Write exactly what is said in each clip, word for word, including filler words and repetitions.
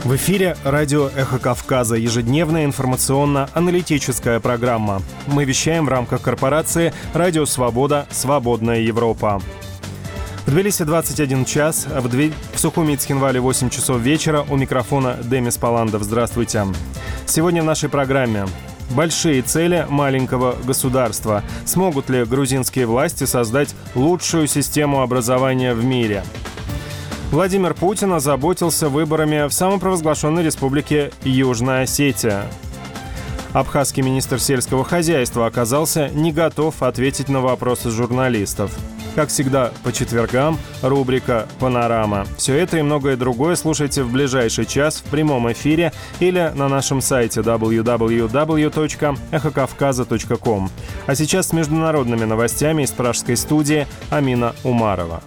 В эфире радио «Эхо Кавказа», ежедневная информационно-аналитическая программа. Мы вещаем в рамках корпорации «Радио Свобода. Свободная Европа». В Тбилиси двадцать один час, в, Дви... в Сухуми и Цхинвале восемь часов вечера. У микрофона Демис Паландов. Здравствуйте. Сегодня в нашей программе: большие цели маленького государства. Смогут ли грузинские власти создать лучшую систему образования в мире? Владимир Путин озаботился выборами в самопровозглашенной республике Южная Осетия. Абхазский министр сельского хозяйства оказался не готов ответить на вопросы журналистов. Как всегда, по четвергам рубрика «Панорама». Все это и многое другое слушайте в ближайший час в прямом эфире или на нашем сайте дабл ю дабл ю дабл ю точка эхо кавказа точка ком. А сейчас с международными новостями из пражской студии Амина Умарова.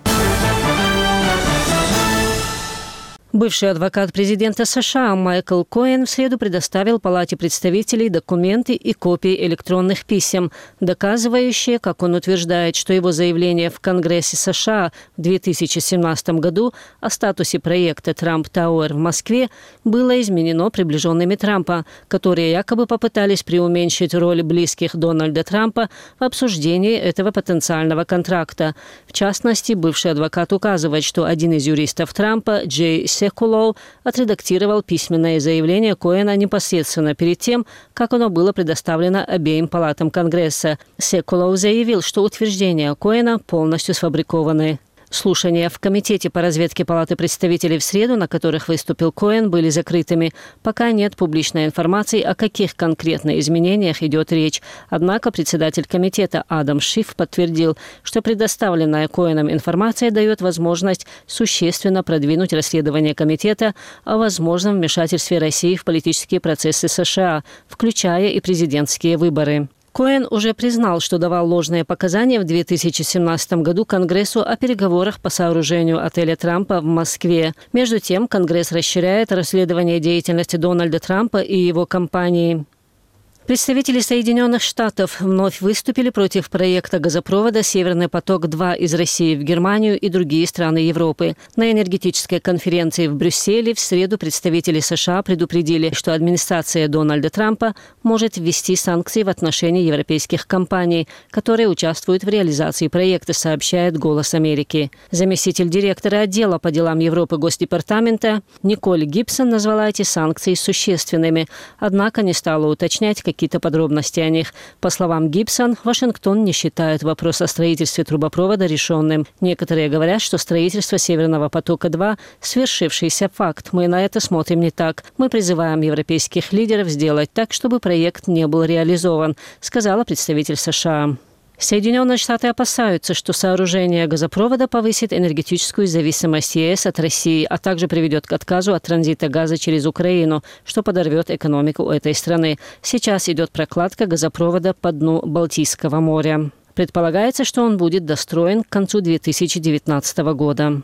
Бывший адвокат президента США Майкл Коэн в среду предоставил Палате представителей документы и копии электронных писем, доказывающие, как он утверждает, что его заявление в Конгрессе США в две тысячи семнадцатом году о статусе проекта Трамп Тауэр в Москве было изменено приближенными Трампа, которые якобы попытались преуменьшить роль близких Дональда Трампа в обсуждении этого потенциального контракта. В частности, бывший адвокат указывает, что один из юристов Трампа, Джей Секулоу, отредактировал письменное заявление Коэна непосредственно перед тем, как оно было предоставлено обеим палатам Конгресса. Секулоу заявил, что утверждения Коэна полностью сфабрикованы. Слушания в Комитете по разведке Палаты представителей в среду, на которых выступил Коэн, были закрытыми. Пока нет публичной информации, о каких конкретно изменениях идет речь. Однако председатель комитета Адам Шиф подтвердил, что предоставленная Коэном информация дает возможность существенно продвинуть расследование комитета о возможном вмешательстве России в политические процессы США, включая и президентские выборы. Коэн уже признал, что давал ложные показания в две тысячи семнадцатом году Конгрессу о переговорах по сооружению отеля Трампа в Москве. Между тем, Конгресс расширяет расследование деятельности Дональда Трампа и его компании. Представители Соединенных Штатов вновь выступили против проекта газопровода «Северный поток-два» из России в Германию и другие страны Европы. На энергетической конференции в Брюсселе в среду представители США предупредили, что администрация Дональда Трампа может ввести санкции в отношении европейских компаний, которые участвуют в реализации проекта, сообщает «Голос Америки». Заместитель директора отдела по делам Европы Госдепартамента Николь Гибсон назвала эти санкции существенными, однако не стала уточнять, какие-то подробности о них. По словам Гибсон, Вашингтон не считает вопрос о строительстве трубопровода решенным. Некоторые говорят, что строительство Северного потока-два – свершившийся факт. Мы на это смотрим не так. Мы призываем европейских лидеров сделать так, чтобы проект не был реализован, сказала представитель США. Соединенные Штаты опасаются, что сооружение газопровода повысит энергетическую зависимость ЕС от России, а также приведет к отказу от транзита газа через Украину, что подорвет экономику этой страны. Сейчас идет прокладка газопровода по дну Балтийского моря. Предполагается, что он будет достроен к концу две тысячи девятнадцатого года.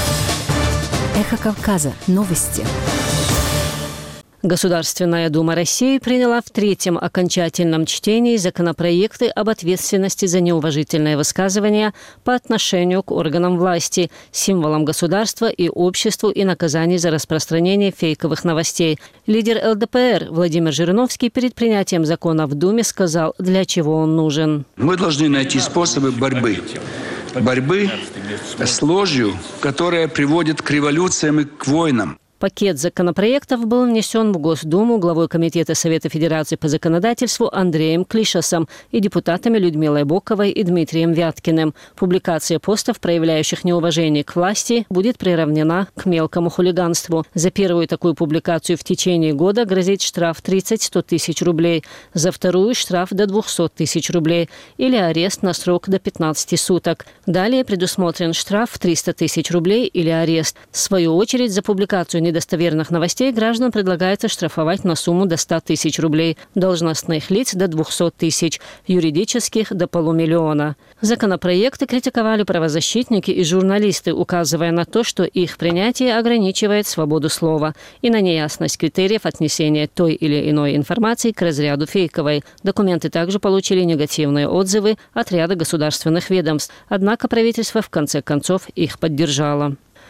Эхо Кавказа. Новости. Государственная Дума России приняла в третьем окончательном чтении законопроекты об ответственности за неуважительные высказывания по отношению к органам власти, символам государства и обществу и наказаний за распространение фейковых новостей. Лидер эл дэ пэ эр Владимир Жириновский перед принятием закона в Думе сказал, для чего он нужен. Мы должны найти способы борьбы. Борьбы с ложью, которая приводит к революциям и к войнам. Пакет законопроектов был внесен в Госдуму главой Комитета Совета Федерации по законодательству Андреем Клишасом и депутатами Людмилой Боковой и Дмитрием Вяткиным. Публикация постов, проявляющих неуважение к власти, будет приравнена к мелкому хулиганству. За первую такую публикацию в течение года грозит штраф тридцать-сто тысяч рублей, за вторую – штраф до двухсот тысяч рублей или арест на срок до пятнадцати суток. Далее предусмотрен штраф в триста тысяч рублей или арест. В свою очередь, за публикацию недостаточно недостоверных новостей граждан предлагается штрафовать на сумму до ста тысяч рублей, должностных лиц до двухсот тысяч, юридических до полумиллиона. Законопроекты критиковали правозащитники и журналисты, указывая на то, что их принятие ограничивает свободу слова и на неясность критериев отнесения той или иной информации к разряду фейковой. Документы также получили негативные отзывы от ряда государственных ведомств, однако правительство в конце концов их поддержало.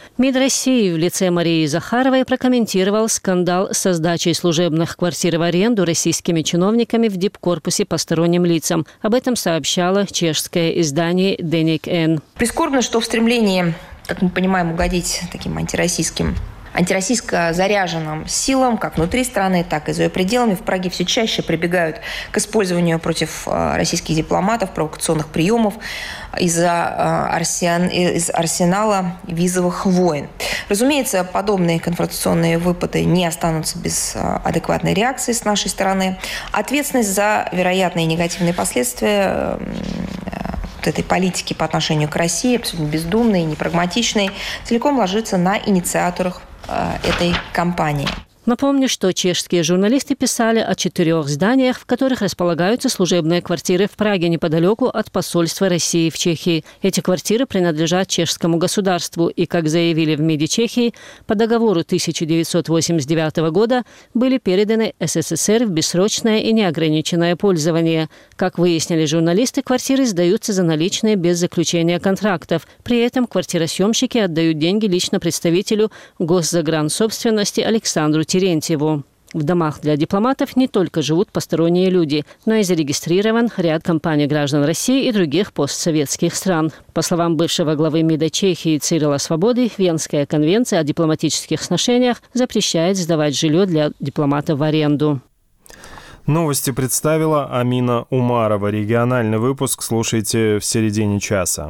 МИД России в лице Марии Захаровой прокомментировал скандал со сдачей служебных квартир в аренду российскими чиновниками в дипкорпусе посторонним лицам. Об этом сообщало чешское издание «Деник Н». Прискорбно, что в стремлении, как мы понимаем, угодить таким антироссийским антироссийско заряженным силам, как внутри страны, так и за ее пределами, в Праге все чаще прибегают к использованию против российских дипломатов провокационных приемов из-за арсен... из арсенала визовых войн. Разумеется, подобные конфронтационные выпады не останутся без адекватной реакции с нашей стороны. Ответственность за вероятные негативные последствия этой политики по отношению к России, абсолютно бездумной, непрагматичной, целиком ложится на инициаторах этой кампании. Напомню, что чешские журналисты писали о четырех зданиях, в которых располагаются служебные квартиры в Праге, неподалеку от посольства России в Чехии. Эти квартиры принадлежат чешскому государству и, как заявили в МИДе Чехии, по договору тысяча девятьсот восемьдесят девятого года были переданы СССР в бессрочное и неограниченное пользование. Как выяснили журналисты, квартиры сдаются за наличные без заключения контрактов. При этом квартиросъемщики отдают деньги лично представителю госзагрансобственности Александру Терентьеву. В домах для дипломатов не только живут посторонние люди, но и зарегистрирован ряд компаний граждан России и других постсоветских стран. По словам бывшего главы МИДа Чехии Цирила Свободы, Венская конвенция о дипломатических сношениях запрещает сдавать жилье для дипломатов в аренду. Новости представила Амина Умарова. Региональный выпуск слушайте в середине часа.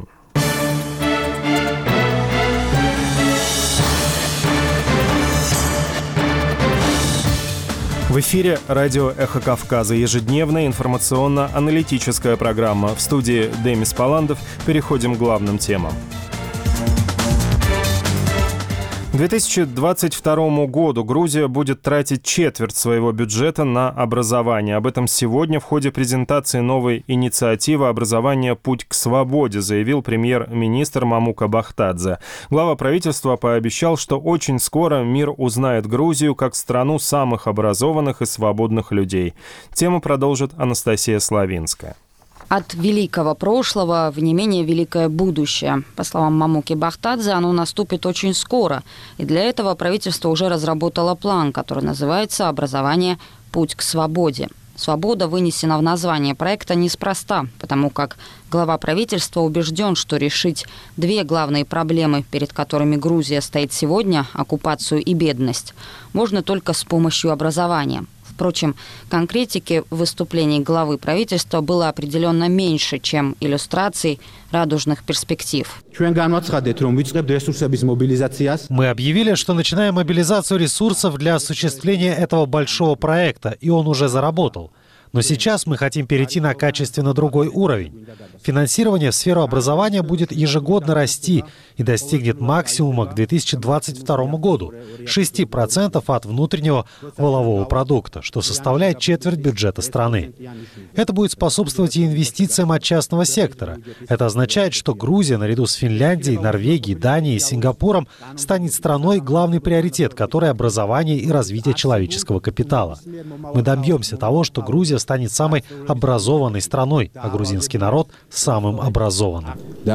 В эфире радио «Эхо Кавказа». Ежедневная информационно-аналитическая программа. В студии Демис Паландов. Переходим к главным темам. К две тысячи двадцать второму году Грузия будет тратить четверть своего бюджета на образование. Об этом сегодня в ходе презентации новой инициативы образования «Путь к свободе» заявил премьер-министр Мамука Бахтадзе. Глава правительства пообещал, что очень скоро мир узнает Грузию как страну самых образованных и свободных людей. Тему продолжит Анастасия Славинская. От великого прошлого в не менее великое будущее. По словам Мамуки Бахтадзе, оно наступит очень скоро. И для этого правительство уже разработало план, который называется «Образование. Путь к свободе». Свобода вынесена в название проекта неспроста, потому как глава правительства убежден, что решить две главные проблемы, перед которыми Грузия стоит сегодня, оккупацию и бедность, можно только с помощью образования. Впрочем, конкретики в выступлении главы правительства было определенно меньше, чем иллюстраций радужных перспектив. Мы объявили, что начинаем мобилизацию ресурсов для осуществления этого большого проекта, и он уже заработал. Но сейчас мы хотим перейти на качественно другой уровень. Финансирование в сферу образования будет ежегодно расти и достигнет максимума к две тысячи двадцать второму году – шесть процентов от внутреннего валового продукта, что составляет четверть бюджета страны. Это будет способствовать и инвестициям от частного сектора. Это означает, что Грузия, наряду с Финляндией, Норвегией, Данией и Сингапуром, станет страной, главный приоритет которой – образование и развитие человеческого капитала. Мы добьемся того, что Грузия станет самой образованной страной, а грузинский народ – самым образованным.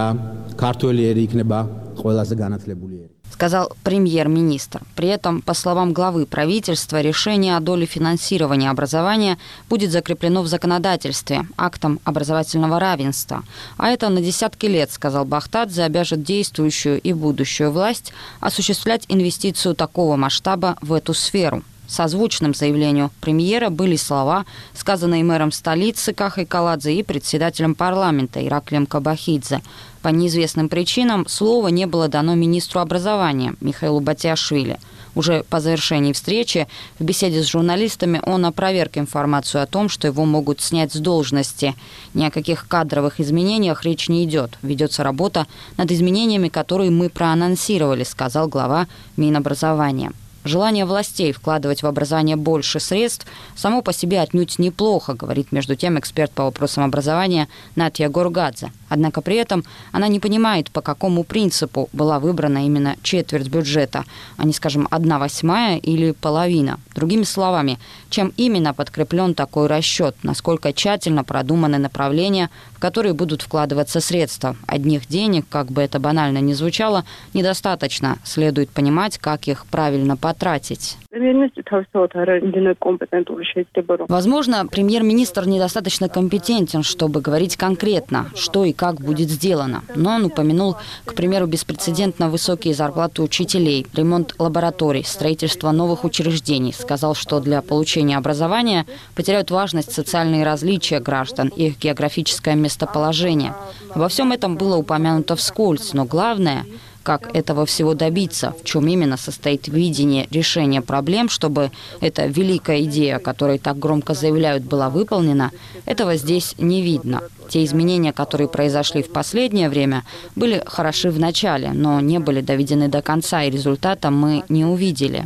Сказал премьер-министр. При этом, по словам главы правительства, решение о доле финансирования образования будет закреплено в законодательстве, актом образовательного равенства. А это на десятки лет, сказал Бахтадзе, обяжет действующую и будущую власть осуществлять инвестицию такого масштаба в эту сферу. Созвучным заявлению премьера были слова, сказанные мэром столицы Кахой Каладзе и председателем парламента Ираклием Кабахидзе. По неизвестным причинам слово не было дано министру образования Михаилу Батиашвили. Уже по завершении встречи в беседе с журналистами он опроверг информацию о том, что его могут снять с должности. Ни о каких кадровых изменениях речь не идет. Ведется работа над изменениями, которые мы проанонсировали, сказал глава Минобразования. Желание властей вкладывать в образование больше средств само по себе отнюдь неплохо, говорит между тем эксперт по вопросам образования Натья Горгадзе. Однако при этом она не понимает, по какому принципу была выбрана именно четверть бюджета, а не, скажем, одна восьмая или половина. Другими словами, чем именно подкреплен такой расчет, насколько тщательно продуманы направления, в в которые будут вкладываться средства. Одних денег, как бы это банально ни звучало, недостаточно. Следует понимать, как их правильно потратить. Возможно, премьер-министр недостаточно компетентен, чтобы говорить конкретно, что и как будет сделано. Но он упомянул, к примеру, беспрецедентно высокие зарплаты учителей, ремонт лабораторий, строительство новых учреждений. Сказал, что для получения образования потеряют важность социальные различия граждан, их географическое местоположение. Во всем этом было упомянуто вскользь, но главное – как этого всего добиться, в чем именно состоит видение решения проблем, чтобы эта великая идея, о которой так громко заявляют, была выполнена, этого здесь не видно. Те изменения, которые произошли в последнее время, были хороши в начале, но не были доведены до конца, и результата мы не увидели.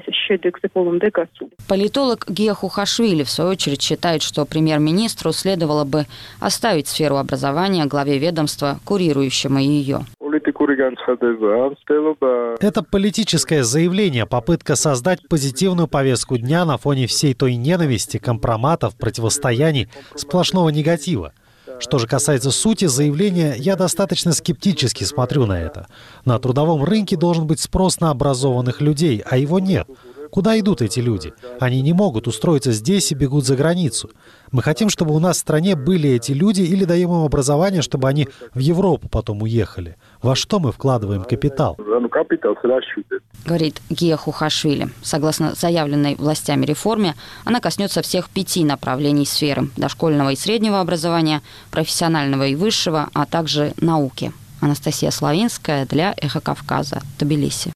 Политолог Гия Хухашвили, в свою очередь, считает, что премьер-министру следовало бы оставить сферу образования главе ведомства, курирующему ее. Это политическое заявление, попытка создать позитивную повестку дня на фоне всей той ненависти, компроматов, противостояний, сплошного негатива. Что же касается сути заявления, я достаточно скептически смотрю на это. На трудовом рынке должен быть спрос на образованных людей, а его нет. Куда идут эти люди? Они не могут устроиться здесь и бегут за границу. Мы хотим, чтобы у нас в стране были эти люди, или даем им образование, чтобы они в Европу потом уехали. Во что мы вкладываем капитал? Говорит Гия Хухашвили. Согласно заявленной властями реформе, она коснется всех пяти направлений сферы: дошкольного и среднего образования, профессионального и высшего, а также науки. Анастасия Славинская для «Эхо Кавказа», Тбилиси.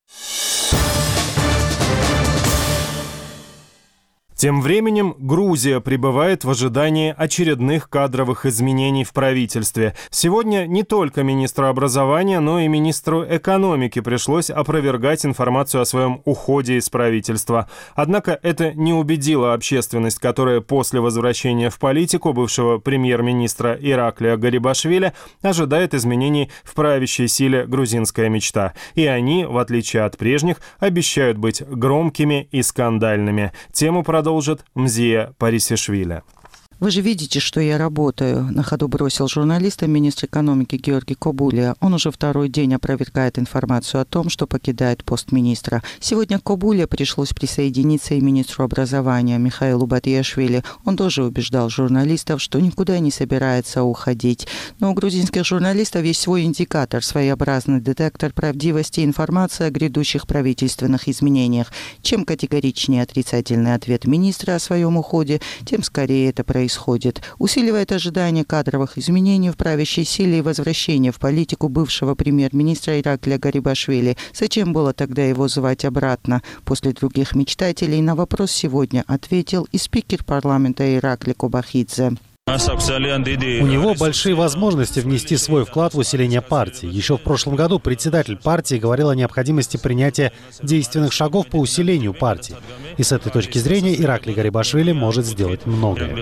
Тем временем Грузия пребывает в ожидании очередных кадровых изменений в правительстве. Сегодня не только министру образования, но и министру экономики пришлось опровергать информацию о своем уходе из правительства. Однако это не убедило общественность, которая после возвращения в политику бывшего премьер-министра Ираклия Гарибашвили ожидает изменений в правящей силе «Грузинская мечта». И они, в отличие от прежних, обещают быть громкими и скандальными. Тему продолжит Продолжит Мзия Парисишвили. Вы же видите, что я работаю. На ходу бросил журналистам министр экономики Георгий Кобулия. Он уже второй день опровергает информацию о том, что покидает пост министра. Сегодня к Кобулия пришлось присоединиться и министру образования Михаилу Батиашвили. Он тоже убеждал журналистов, что никуда не собирается уходить. Но у грузинских журналистов есть свой индикатор, своеобразный детектор правдивости информации о грядущих правительственных изменениях. Чем категоричнее отрицательный ответ министра о своем уходе, тем скорее это происходит. Происходит, усиливает ожидание кадровых изменений в правящей силе и возвращения в политику бывшего премьер-министра Ираклия Гарибашвили. Зачем было тогда его звать обратно? После других мечтателей на вопрос сегодня ответил и спикер парламента Ираклий Кобахидзе. У него большие возможности внести свой вклад в усиление партии. Еще в прошлом году председатель партии говорил о необходимости принятия действенных шагов по усилению партии. И с этой точки зрения Ираклий Гарибашвили может сделать многое.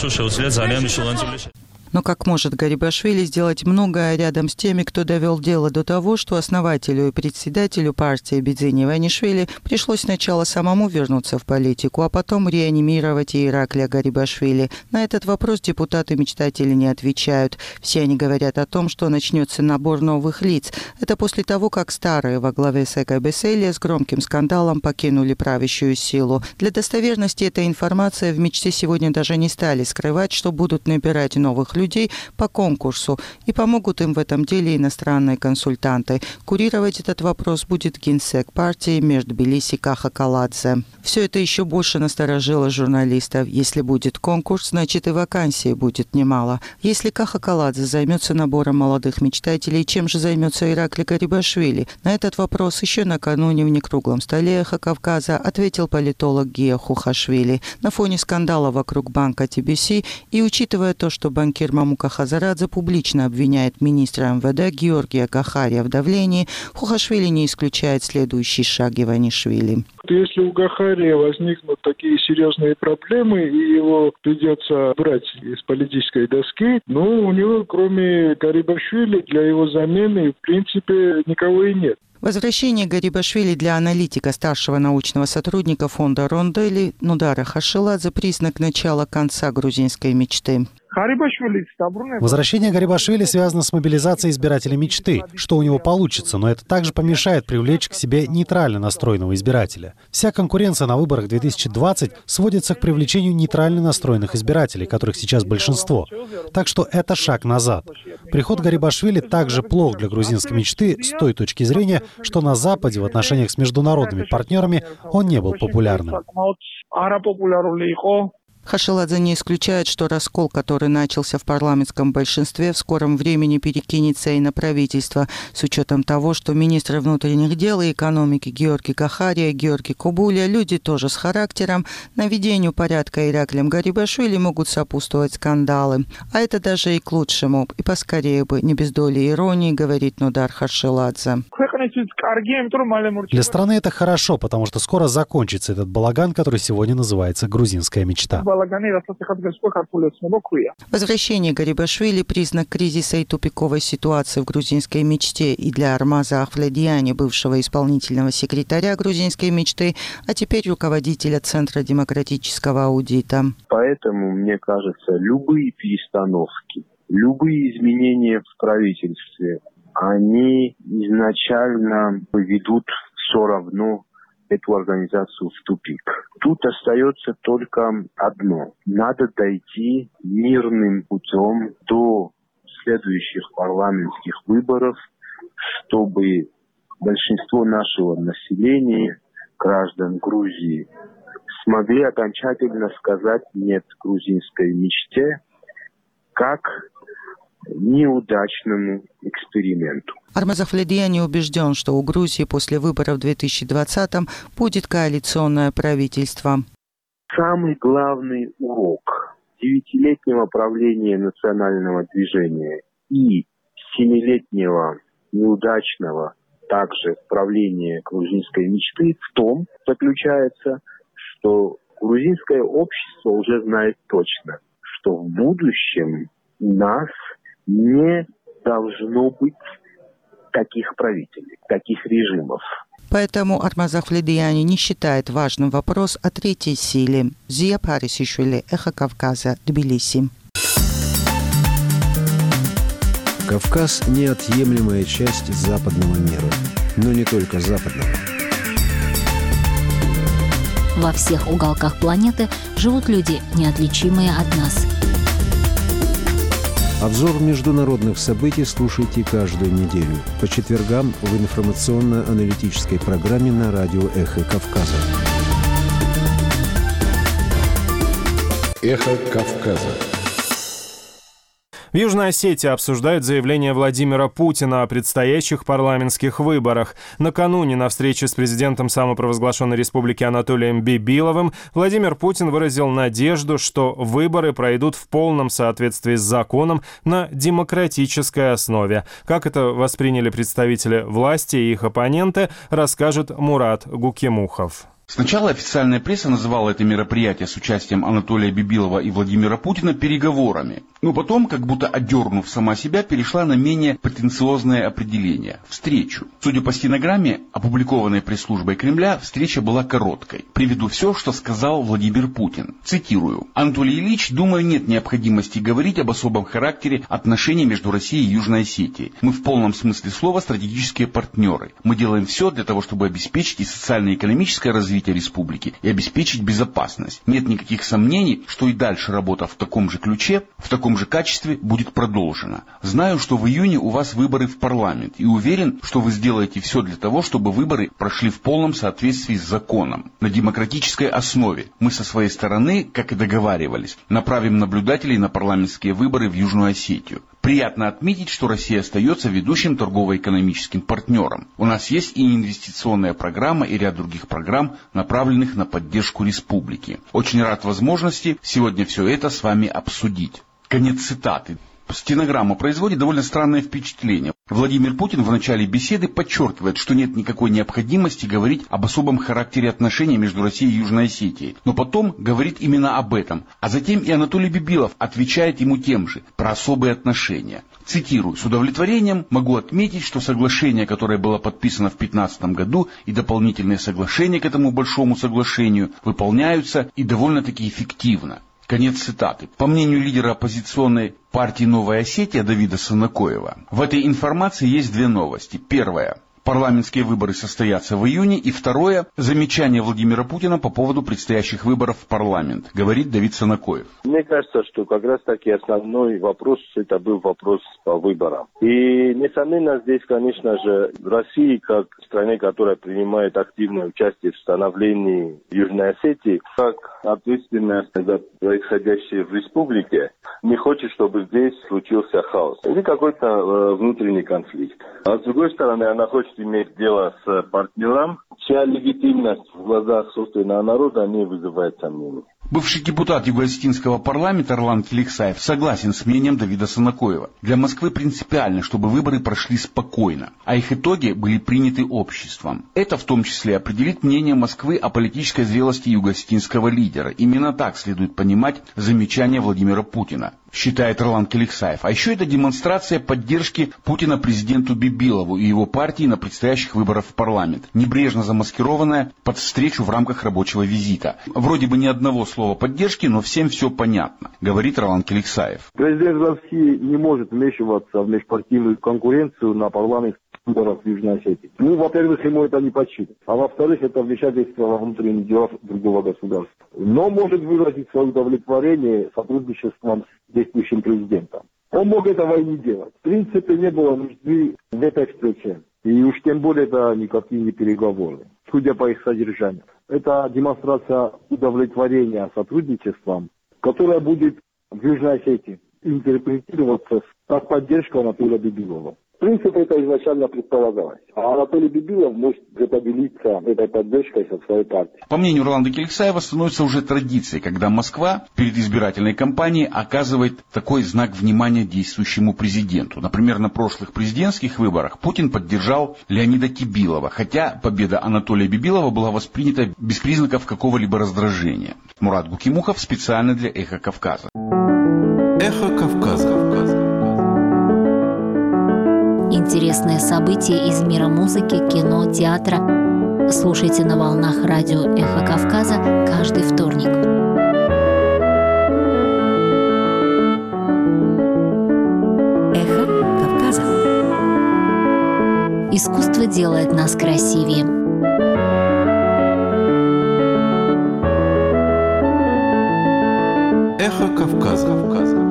Но как может Гарибашвили сделать многое рядом с теми, кто довел дело до того, что основателю и председателю партии Бидзине Иванишвили пришлось сначала самому вернуться в политику, а потом реанимировать и Ираклия Гарибашвили? На этот вопрос депутаты-мечтатели не отвечают. Все они говорят о том, что начнется набор новых лиц. Это после того, как старые во главе с Эка Беселия с громким скандалом покинули правящую силу. Для достоверности этой информации в мечте сегодня даже не стали скрывать, что будут набирать новых людей людей по конкурсу, и помогут им в этом деле иностранные консультанты. Курировать этот вопрос будет генсек партии Межтбилиси Каха Каладзе. Все это еще больше насторожило журналистов. Если будет конкурс, значит и вакансий будет немало. Если Каха Каладзе займется набором молодых мечтателей, чем же займется Ираклий Гарибашвили? На этот вопрос еще накануне в некруглом столе «Эхо Кавказа» ответил политолог Гия Хухашвили. На фоне скандала вокруг банка Ти Би Си и учитывая то, что банкир Мамука Хазарадзе публично обвиняет министра эм вэ дэ Георгия Гахария в давлении, Хухашвили не исключает следующий шаг Иванишвили. Если у Гахария возникнут такие серьезные проблемы, и его придется брать из политической доски, ну, у него, кроме Гарибашвили, для его замены, в принципе, никого и нет. Возвращение Гарибашвили для аналитика, старшего научного сотрудника фонда Рондели Нудара Хашиладзе признак начала конца грузинской мечты. Возвращение Гарибашвили связано с мобилизацией избирателей мечты, что у него получится, но это также помешает привлечь к себе нейтрально настроенного избирателя. Вся конкуренция на выборах две тысячи двадцатого сводится к привлечению нейтрально настроенных избирателей, которых сейчас большинство. Так что это шаг назад. Приход Гарибашвили также плох для грузинской мечты с той точки зрения, что на Западе в отношениях с международными партнерами он не был популярным. Хашиладзе не исключает, что раскол, который начался в парламентском большинстве, в скором времени перекинется и на правительство, с учетом того, что министры внутренних дел и экономики Георгий Кахария и Георгий Кобуля, люди тоже с характером, наведению порядка Ираклием Гарибашвили могут сопутствовать скандалы. А это даже и к лучшему, и поскорее бы, не без доли иронии, говорит Нудар Хашиладзе. Для страны это хорошо, потому что скоро закончится этот балаган, который сегодня называется грузинская мечта. Возвращение Гарибашвили – признак кризиса и тупиковой ситуации в грузинской мечте и для Армаза Ахвледияни, бывшего исполнительного секретаря грузинской мечты, а теперь руководителя Центра демократического аудита. Поэтому, мне кажется, любые перестановки, любые изменения в правительстве, они изначально поведут все равно эту организацию в тупик. Тут остается только одно. Надо дойти мирным путем до следующих парламентских выборов, чтобы большинство нашего населения, граждан Грузии, смогли окончательно сказать «нет» грузинской мечте, как неудачному эксперименту. Армаз Ахвледияни убежден, что у Грузии после выборов в две тысячи двадцатом будет коалиционное правительство. Самый главный урок девятилетнего правления национального движения и семилетнего неудачного также правления грузинской мечты в том заключается, что грузинское общество уже знает точно, что в будущем у нас не должно быть таких правителей, таких режимов. Поэтому Армаз Ахвледияни не считает важным вопрос о третьей силе. Зия Парисишвили, Эхо Кавказа, Тбилиси. Кавказ – неотъемлемая часть западного мира, но не только западного. Во всех уголках планеты живут люди, неотличимые от нас. Обзор международных событий слушайте каждую неделю по четвергам в информационно-аналитической программе на радио «Эхо Кавказа». «Эхо Кавказа». В Южной Осетии обсуждают заявление Владимира Путина о предстоящих парламентских выборах. Накануне на встрече с президентом самопровозглашенной республики Анатолием Бибиловым Владимир Путин выразил надежду, что выборы пройдут в полном соответствии с законом на демократической основе. Как это восприняли представители власти и их оппоненты, расскажет Мурат Гукимухов. Сначала официальная пресса называла это мероприятие с участием Анатолия Бибилова и Владимира Путина переговорами. Но потом, как будто одернув сама себя, перешла на менее претенциозное определение – встречу. Судя по стенограмме, опубликованной пресс-службой Кремля, встреча была короткой. Приведу все, что сказал Владимир Путин. Цитирую. «Анатолий Ильич, думаю, нет необходимости говорить об особом характере отношений между Россией и Южной Осетией. Мы в полном смысле слова стратегические партнеры. Мы делаем все для того, чтобы обеспечить и социально-экономическое развитие республики и обеспечить безопасность. Нет никаких сомнений, что и дальше работа в таком же ключе, в таком же качестве будет продолжена. Знаю, что в июне у вас выборы в парламент и уверен, что вы сделаете все для того, чтобы выборы прошли в полном соответствии с законом. На демократической основе мы со своей стороны, как и договаривались, направим наблюдателей на парламентские выборы в Южную Осетию. Приятно отметить, что Россия остается ведущим торгово-экономическим партнером. У нас есть и инвестиционная программа, и ряд других программ, направленных на поддержку республики. Очень рад возможности сегодня все это с вами обсудить». Конец цитаты. Стенограмма производит довольно странное впечатление. Владимир Путин в начале беседы подчеркивает, что нет никакой необходимости говорить об особом характере отношений между Россией и Южной Осетией. Но потом говорит именно об этом. А затем и Анатолий Бибилов отвечает ему тем же, про особые отношения. Цитирую. «С удовлетворением могу отметить, что соглашение, которое было подписано в две тысячи пятнадцатом году, и дополнительные соглашения к этому большому соглашению выполняются и довольно-таки эффективно. Конец цитаты. По мнению лидера оппозиционной партии «Новая Осетия» Давида Санакоева, в этой информации есть две новости. Первая. Парламентские выборы состоятся в июне. И второе – замечание Владимира Путина по поводу предстоящих выборов в парламент, говорит Давид Санакоев. Мне кажется, что как раз таки основной вопрос, это был вопрос по выборам. И, несомненно, здесь, конечно же, Россия, как стране, которая принимает активное участие в становлении Южной Осетии, как ответственная за происходящее в республике, не хочет, чтобы здесь случился хаос или какой-то э, внутренний конфликт. А с другой стороны, она хочет иметь дело с партнером, чья легитимность в глазах собственного народа не вызывает сомнений. Бывший депутат Юго-Осетинского парламента Орлан Келексаев согласен с мнением Давида Санакоева. Для Москвы принципиально, чтобы выборы прошли спокойно, а их итоги были приняты обществом. Это в том числе определит мнение Москвы о политической зрелости юго-осетинского лидера. Именно так следует понимать замечание Владимира Путина, считает Орлан Келексаев. А еще это демонстрация поддержки Путина президенту Бибилову и его партии на предстоящих выборах в парламент, небрежно замаскированная под встречу в рамках рабочего визита. Вроде бы ни одного слова поддержки, но всем все понятно, говорит Орлан Келексаев. Президент России не может вмешиваться в межпартийную конкуренцию на парламентских выборах в Южной Осетии. Ну, во-первых, ему это не почитано. А во-вторых, это вмешательство во внутренние дела другого государства. Но может выразить свое удовлетворение сотрудничеством с действующим президентом. Он мог этого и не делать. В принципе, не было нужды в этой встрече. И уж тем более это никакие не переговоры, судя по их содержанию. Это демонстрация удовлетворения сотрудничеством, которая будет в Южной Осетии интерпретироваться как поддержка Анатолия Бибилова. В принципе, это изначально предполагалось. А Анатолий Бибилов может поделиться этой поддержкой со своей партией. По мнению Орланда Келексаева, становится уже традицией, когда Москва перед избирательной кампанией оказывает такой знак внимания действующему президенту. Например, на прошлых президентских выборах Путин поддержал Леонида Кибилова, хотя победа Анатолия Бибилова была воспринята без признаков какого-либо раздражения. Мурат Гукимухов специально для «Эхо Кавказа». «Эхо Кавказа». Интересные события из мира музыки, кино, театра. Слушайте на волнах радио «Эхо Кавказа» каждый вторник. «Эхо Кавказа». Искусство делает нас красивее. «Эхо Кавказа».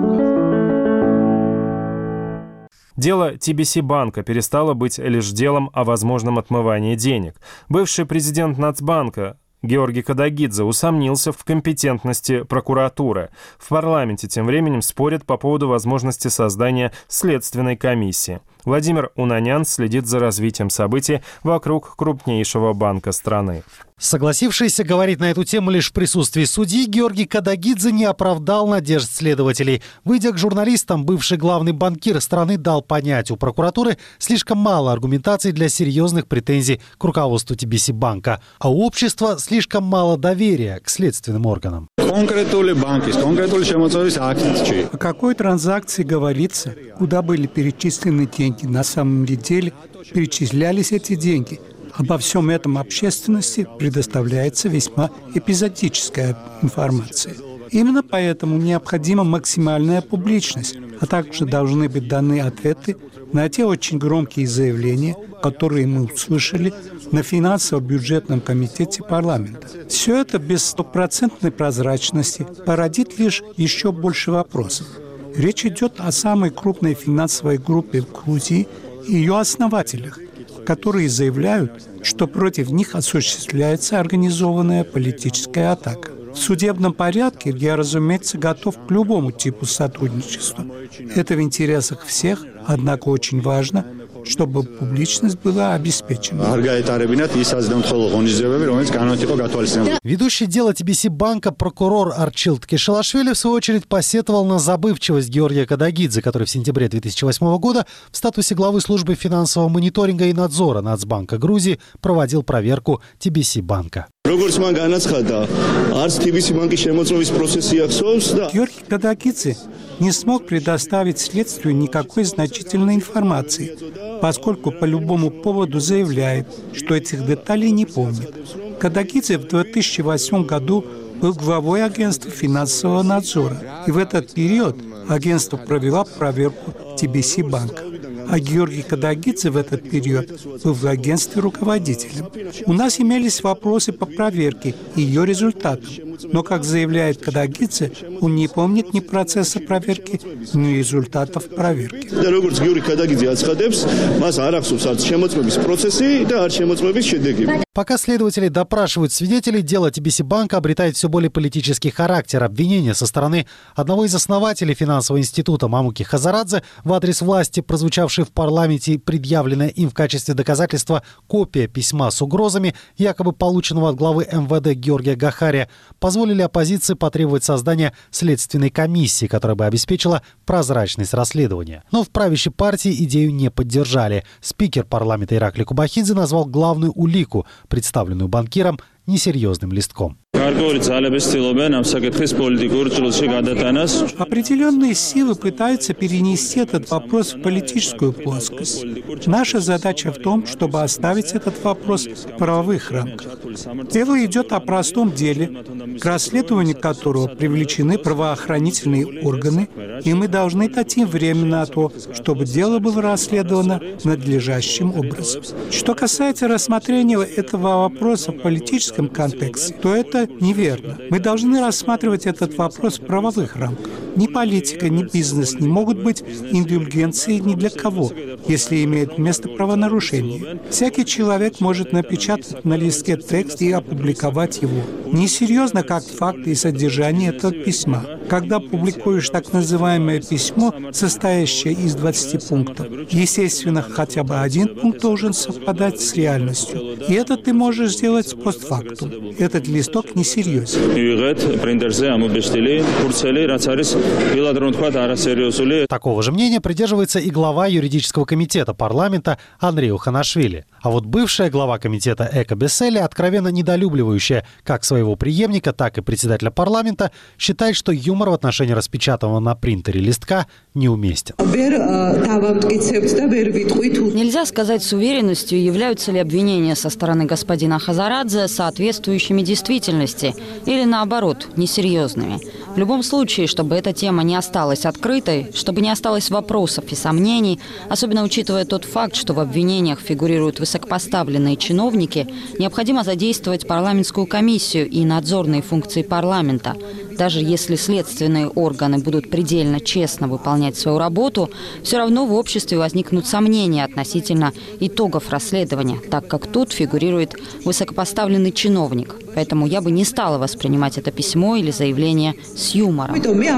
Дело Ти Би Си банка перестало быть лишь делом о возможном отмывании денег. Бывший президент Нацбанка Георгий Кадагидзе усомнился в компетентности прокуратуры. В парламенте тем временем спорят по поводу возможности создания следственной комиссии. Владимир Унанян следит за развитием событий вокруг крупнейшего банка страны. Согласившийся говорить на эту тему лишь в присутствии судьи, Георгий Кадагидзе не оправдал надежд следователей. Выйдя к журналистам, бывший главный банкир страны дал понять, у прокуратуры слишком мало аргументаций для серьезных претензий к руководству Ти Би Си банка, а у общества слишком мало доверия к следственным органам. О какой транзакции говорится, куда были перечислены деньги? На самом деле перечислялись эти деньги. Обо всем этом общественности предоставляется весьма эпизодическая информация. Именно поэтому необходима максимальная публичность, а также должны быть даны ответы на те очень громкие заявления, которые мы услышали на финансово-бюджетном комитете парламента. Все это без стопроцентной прозрачности породит лишь еще больше вопросов. Речь идет о самой крупной финансовой группе в Грузии и ее основателях, которые заявляют, что против них осуществляется организованная политическая атака. В судебном порядке я, разумеется, готов к любому типу сотрудничества. Это в интересах всех, однако очень важно, чтобы публичность была обеспечена. Ведущий дело Ти Би Си банка прокурор Арчил Ткешилашвили в свою очередь посетовал на забывчивость Георгия Кадагидзе, который в сентябре две тысячи восьмого года в статусе главы службы финансового мониторинга и надзора Нацбанка Грузии проводил проверку Ти Би Си банка. Георгий Кадагидзе не смог предоставить следствию никакой значительной информации, поскольку по любому поводу заявляет, что этих деталей не помнит. Кадагидзе в две тысячи восьмом году был главой агентства финансового надзора. И в этот период агентство провело проверку ти би си банка. А Георгий Кадагидзе в этот период был в агентстве руководителем. У нас имелись вопросы по проверке и ее результатам. Но, как заявляет Кадагидзе, он не помнит ни процесса проверки, ни результатов проверки. Пока следователи допрашивают свидетелей, дело ти би си банка обретает все более политический характер. Обвинения со стороны одного из основателей финансового института Мамуки Хазарадзе в адрес власти, прозвучавшие в парламенте, предъявленная им в качестве доказательства копия письма с угрозами, якобы полученного от главы эм вэ дэ Георгия Гахария, позволили оппозиции потребовать создания следственной комиссии, которая бы обеспечила прозрачность расследования. Но в правящей партии идею не поддержали. Спикер парламента Ираклий Кубахидзе назвал главную улику, представленную банкиром, несерьезным листком. Определенные силы пытаются перенести этот вопрос в политическую плоскость. Наша задача в том, чтобы оставить этот вопрос в правовых рамках. Дело идет о простом деле, к расследованию которого привлечены правоохранительные органы, и мы должны дать им время на то, чтобы дело было расследовано надлежащим образом. Что касается рассмотрения этого вопроса в политическом контексте, то это неверно. Мы должны рассматривать этот вопрос в правовых рамках. Ни политика, ни бизнес не могут быть индульгенцией ни для кого, если имеет место правонарушение. Всякий человек может напечатать на листке текст и опубликовать его. Несерьезно как факт и содержание этого письма. Когда публикуешь так называемое письмо, состоящее из двадцати пунктов, естественно, хотя бы один пункт должен совпадать с реальностью. И это ты можешь сделать постфактум. Этот листок несерьезен. Такого же мнения придерживается и глава юридического комитета парламента Андрей Уханашвили. А вот бывшая глава комитета Эко Беселли, откровенно недолюбливающая как своего преемника, так и председателя парламента, считает, что юмор в отношении распечатанного на принтере листка неуместен. Нельзя сказать с уверенностью, являются ли обвинения со стороны господина Хазарадзе соответствующими действительности или, наоборот, несерьезными. В любом случае, чтобы эта тема не осталась открытой, чтобы не осталось вопросов и сомнений, особенно учитывая тот факт, что в обвинениях фигурируют высокопоставленные чиновники, необходимо задействовать парламентскую комиссию и надзорные функции парламента. Даже если следственные органы будут предельно честно выполнять свою работу, все равно в обществе возникнут сомнения относительно итогов расследования, так как тут фигурирует высокопоставленный чиновник. Поэтому я бы не стала воспринимать это письмо или заявление с юмором.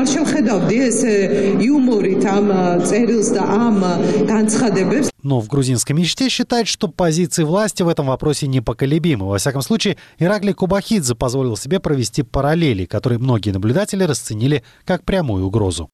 Но в грузинской мечте считают, что позиции власти в этом вопросе непоколебимы. Во всяком случае, Ираклий Кубахидзе позволил себе провести параллели, которые многие наблюдатели расценили как прямую угрозу.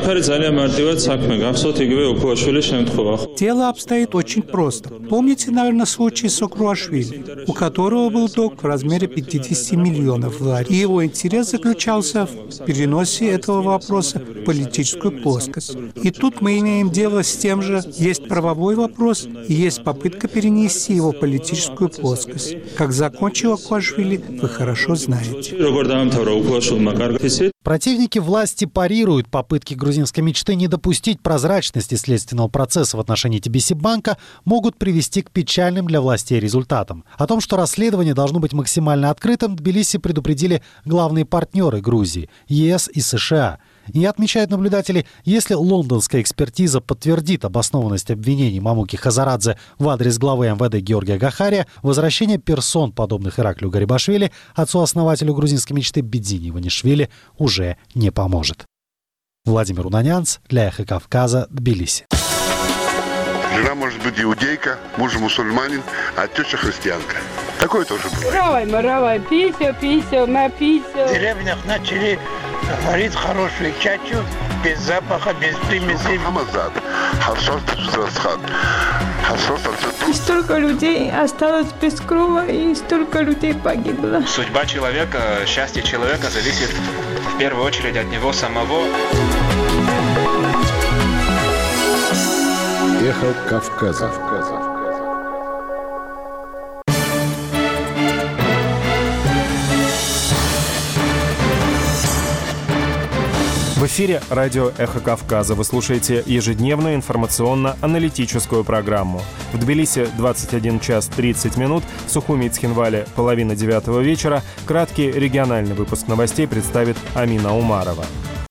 Дело обстоит очень просто. Помните, наверное, случай с Окруашвили, у которого был долг в размере пятидесяти миллионов лари. И его интерес заключался в переносе этого вопроса в политическую плоскость. И тут мы имеем дело с тем же, есть правовой вопрос и есть попытка перенести его в политическую плоскость. Как закончил Окруашвили, вы хорошо знаете. Противники власти парируют попытки грузинской мечты не допустить прозрачности следственного процесса в отношении ти би си банка, могут привести к печальным для властей результатам. О том, что расследование должно быть максимально открытым, Тбилиси предупредили главные партнеры Грузии – е эс и США. И отмечают наблюдатели, если лондонская экспертиза подтвердит обоснованность обвинений Мамуки Хазарадзе в адрес главы эм вэ дэ Георгия Гахария, возвращение персон, подобных Ираклию Гарибашвили, отцу-основателю грузинской мечты Бидзине Иванишвили, уже не поможет. Владимир Унанянц для Эхо Кавказа, Тбилиси. Жена может быть иудейка, муж мусульманин, а теща христианка. Такое тоже бывает. Равай, маравай, пися, пися, на пися. В деревнях начали варить хорошую чачу, без запаха, без примесей. И столько людей осталось без крова, и столько людей погибло. Судьба человека, счастье человека зависит в первую очередь от него самого. Эхо Кавказа. В эфире радио «Эхо Кавказа». Вы слушаете ежедневную информационно-аналитическую программу. В Тбилиси двадцать один час тридцать минут, в Сухуми и Цхинвале половина девятого вечера. Краткий региональный выпуск новостей представит Амина Умарова.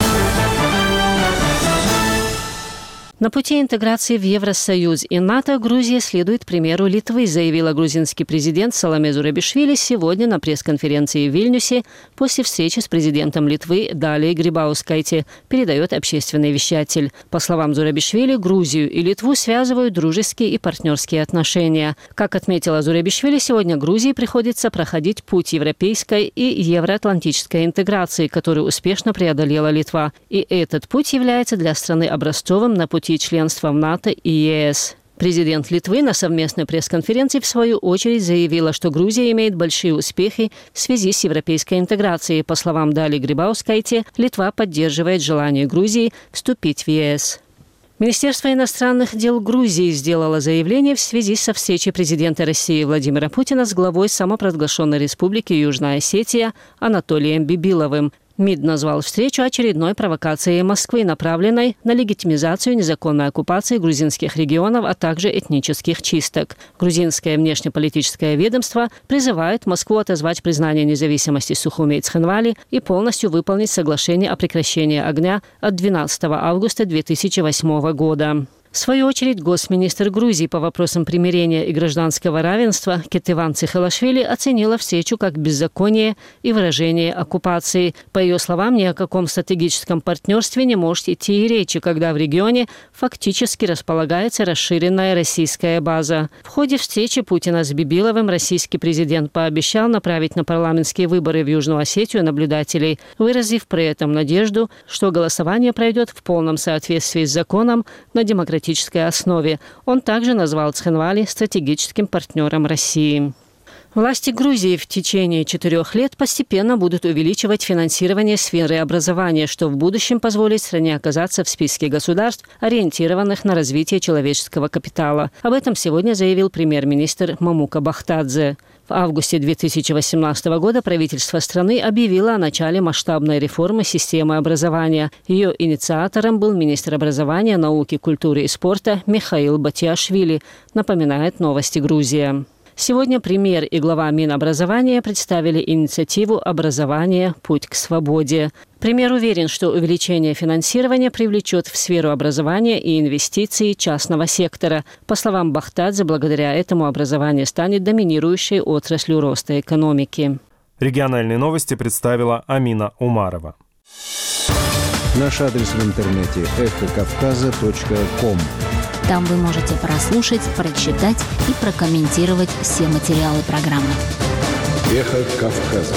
На пути интеграции в Евросоюз и НАТО Грузия следует примеру Литвы, заявила грузинский президент Саломе Зурабишвили сегодня на пресс-конференции в Вильнюсе после встречи с президентом Литвы Далией Грибаускайте, передает общественный вещатель. По словам Зурабишвили, Грузию и Литву связывают дружеские и партнерские отношения. Как отметила Зурабишвили, сегодня Грузии приходится проходить путь европейской и евроатлантической интеграции, который успешно преодолела Литва. И этот путь является для страны образцовым на пути членства в НАТО и ЕС. Президент Литвы на совместной пресс-конференции в свою очередь заявила, что Грузия имеет большие успехи в связи с европейской интеграцией. По словам Дали Грибаускайте, Литва поддерживает желание Грузии вступить в ЕС. Министерство иностранных дел Грузии сделало заявление в связи со встречей президента России Владимира Путина с главой самопровозглашенной республики Южная Осетия Анатолием Бибиловым. МИД назвал встречу очередной провокацией Москвы, направленной на легитимизацию незаконной оккупации грузинских регионов, а также этнических чисток. Грузинское внешнеполитическое ведомство призывает Москву отозвать признание независимости Сухуми и Цхинвали и полностью выполнить соглашение о прекращении огня от двенадцатого августа две тысячи восьмого года. В свою очередь, госминистр Грузии по вопросам примирения и гражданского равенства Кетеван Цихалашвили оценила встречу как беззаконие и выражение оккупации. По ее словам, ни о каком стратегическом партнерстве не может идти и речи, когда в регионе фактически располагается расширенная российская база. В ходе встречи Путина с Бибиловым российский президент пообещал направить на парламентские выборы в Южную Осетию наблюдателей, выразив при этом надежду, что голосование пройдет в полном соответствии с законом на демократическом основе. Он также назвал Цхинвали стратегическим партнером России. Власти Грузии в течение четырех лет постепенно будут увеличивать финансирование сферы образования, что в будущем позволит стране оказаться в списке государств, ориентированных на развитие человеческого капитала. Об этом сегодня заявил премьер-министр Мамука Бахтадзе. В августе две тысячи восемнадцатого года правительство страны объявило о начале масштабной реформы системы образования. Ее инициатором был министр образования, науки, культуры и спорта Михаил Батиашвили, напоминает «Новости Грузия». Сегодня премьер и глава Минобразования представили инициативу «Образование. Путь к свободе». Премьер уверен, что увеличение финансирования привлечет в сферу образования и инвестиций частного сектора. По словам Бахтадзе, благодаря этому образование станет доминирующей отраслью роста экономики. Региональные новости представила Амина Умарова. Наш адрес в интернете эхо кавказа точка ком. Там вы можете прослушать, прочитать и прокомментировать все материалы программы. Эхо Кавказа.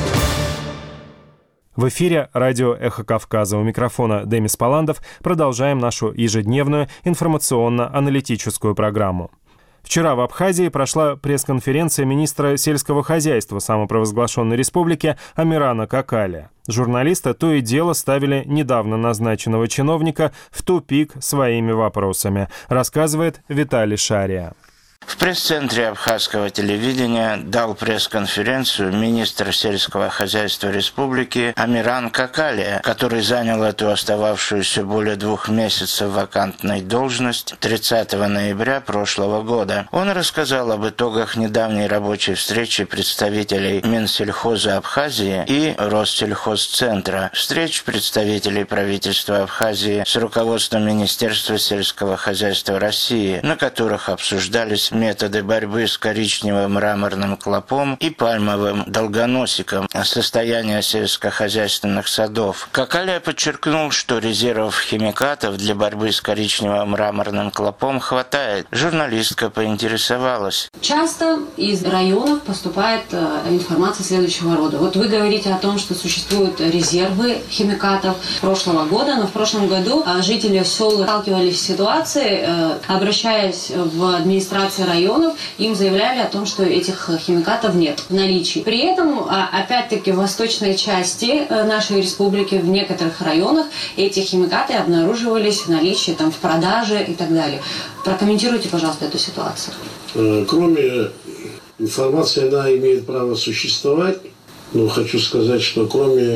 В эфире радио «Эхо Кавказа». У микрофона Демис Паландов. Продолжаем нашу ежедневную информационно-аналитическую программу. Вчера в Абхазии прошла пресс-конференция министра сельского хозяйства самопровозглашенной республики Амирана Какалия. Журналисты то и дело ставили недавно назначенного чиновника в тупик своими вопросами, рассказывает Виталий Шария. В пресс-центре абхазского телевидения дал пресс-конференцию министр сельского хозяйства республики Амиран Какалия, который занял эту остававшуюся более двух месяцев вакантной должность тридцатого ноября прошлого года. Он рассказал об итогах недавней рабочей встречи представителей Минсельхоза Абхазии и Россельхозцентра, встреч представителей правительства Абхазии с руководством Министерства сельского хозяйства России, на которых обсуждались методы борьбы с коричневым мраморным клопом и пальмовым долгоносиком, состояние сельскохозяйственных садов. Какалия подчеркнул, что резервов химикатов для борьбы с коричневым мраморным клопом хватает. Журналистка поинтересовалась. Часто из районов поступает информация следующего рода. Вот вы говорите о том, что существуют резервы химикатов прошлого года, но в прошлом году жители сел сталкивались с ситуацией, обращаясь в администрацию районов, им заявляли о том, что этих химикатов нет в наличии. При этом, опять-таки, в восточной части нашей республики, в некоторых районах, эти химикаты обнаруживались в наличии, там, в продаже и так далее. Прокомментируйте, пожалуйста, эту ситуацию. Кроме информации, она имеет право существовать, но хочу сказать, что кроме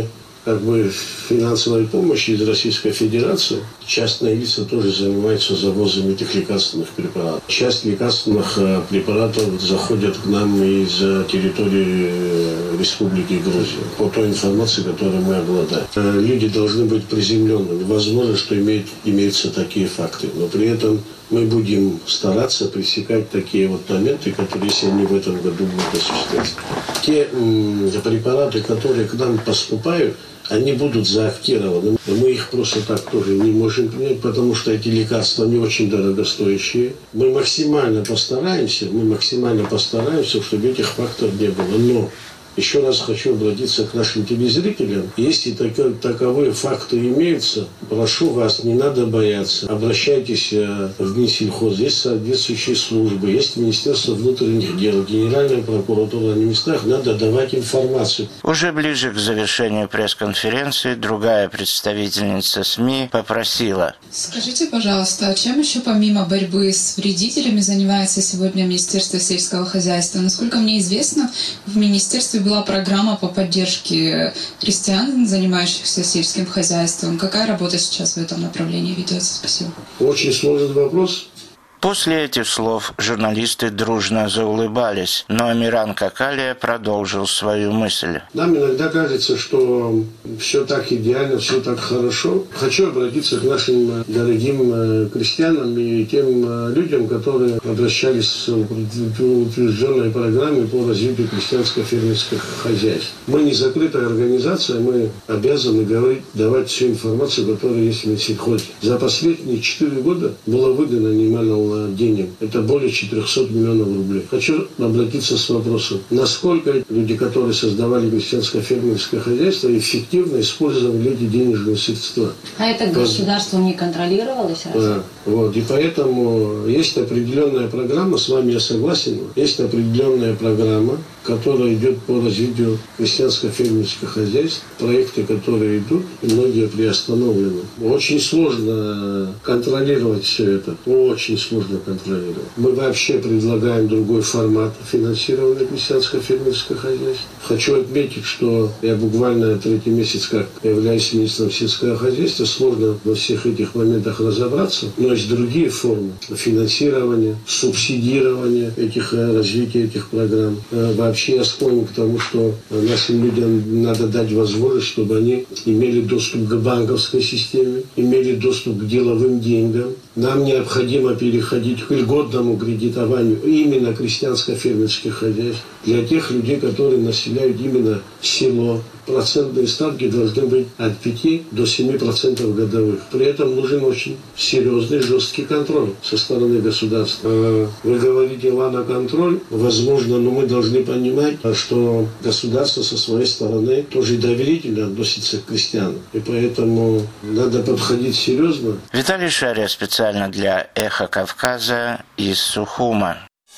как бы финансовой помощи из Российской Федерации, частные лица тоже занимаются завозом этих лекарственных препаратов. Часть лекарственных препаратов заходят к нам из территории Республики Грузия, по той информации, которой мы обладаем. Люди должны быть приземленными. Возможно, что имеют, имеются такие факты, но при этом мы будем стараться пресекать такие вот моменты, которые, если они в этом году будут осуществляться. Те м, препараты, которые к нам поступают, они будут заактированы. Мы их просто так тоже не можем принять, потому что эти лекарства не очень дорогостоящие. Мы максимально постараемся, мы максимально постараемся, чтобы этих факторов не было. Но еще раз хочу обратиться к нашим телезрителям. Если таковые факты имеются, прошу вас, не надо бояться. Обращайтесь в Минсельхоз, есть соответствующие службы, есть Министерство внутренних дел, Генеральная прокуратура. На местах надо давать информацию. Уже ближе к завершению пресс-конференции другая представительница СМИ попросила: скажите, пожалуйста, чем еще помимо борьбы с вредителями занимается сегодня Министерство сельского хозяйства? Насколько мне известно, в Министерстве была программа по поддержке крестьян, занимающихся сельским хозяйством. Какая работа сейчас в этом направлении ведется? Спасибо. Очень сложный вопрос. После этих слов журналисты дружно заулыбались, но Амиран Какалия продолжил свою мысль. Нам иногда кажется, что все так идеально, все так хорошо. Хочу обратиться к нашим дорогим крестьянам и тем людям, которые обращались с утвержденной программой по развитию крестьянско-фермерских хозяйств. Мы не закрытая организация, мы обязаны говорить, давать всю информацию, которая есть в Минсельхозе. За последние четыре года было выдано немало денег. Это более четырехсот миллионов рублей. Хочу обратиться с вопросом, насколько люди, которые создавали крестьянско-фермерское хозяйство, эффективно использовали эти денежные средства. А это государство не контролировалось? Да. Вот. И поэтому есть определенная программа, с вами я согласен, есть определенная программа, которая идет по развитию крестьянско-фермерских хозяйств, проекты, которые идут, и многие приостановлены. Очень сложно контролировать все это, очень сложно контролировать. Мы вообще предлагаем другой формат финансирования крестьянско-фермерского хозяйства. Хочу отметить, что я буквально третий месяц, как являюсь министром сельского хозяйства, сложно во всех этих моментах разобраться, но есть другие формы финансирования, субсидирования этих, развития этих программ. Вообще я склонен к тому, что нашим людям надо дать возможность, чтобы они имели доступ к банковской системе, имели доступ к деловым деньгам. Нам необходимо переходить к льготному кредитованию именно крестьянско-фермерских хозяйств для тех людей, которые населяют именно село. Процентные ставки должны быть от пяти до семи процентов годовых. При этом нужен очень серьезный, жесткий контроль со стороны государства. Вы говорите, Лана, контроль, возможно, но мы должны понимать, что государство со своей стороны тоже доверительно относится к крестьянам. И поэтому надо подходить серьезно. Виталий Шария специально для «Эхо Кавказа» из Сухума.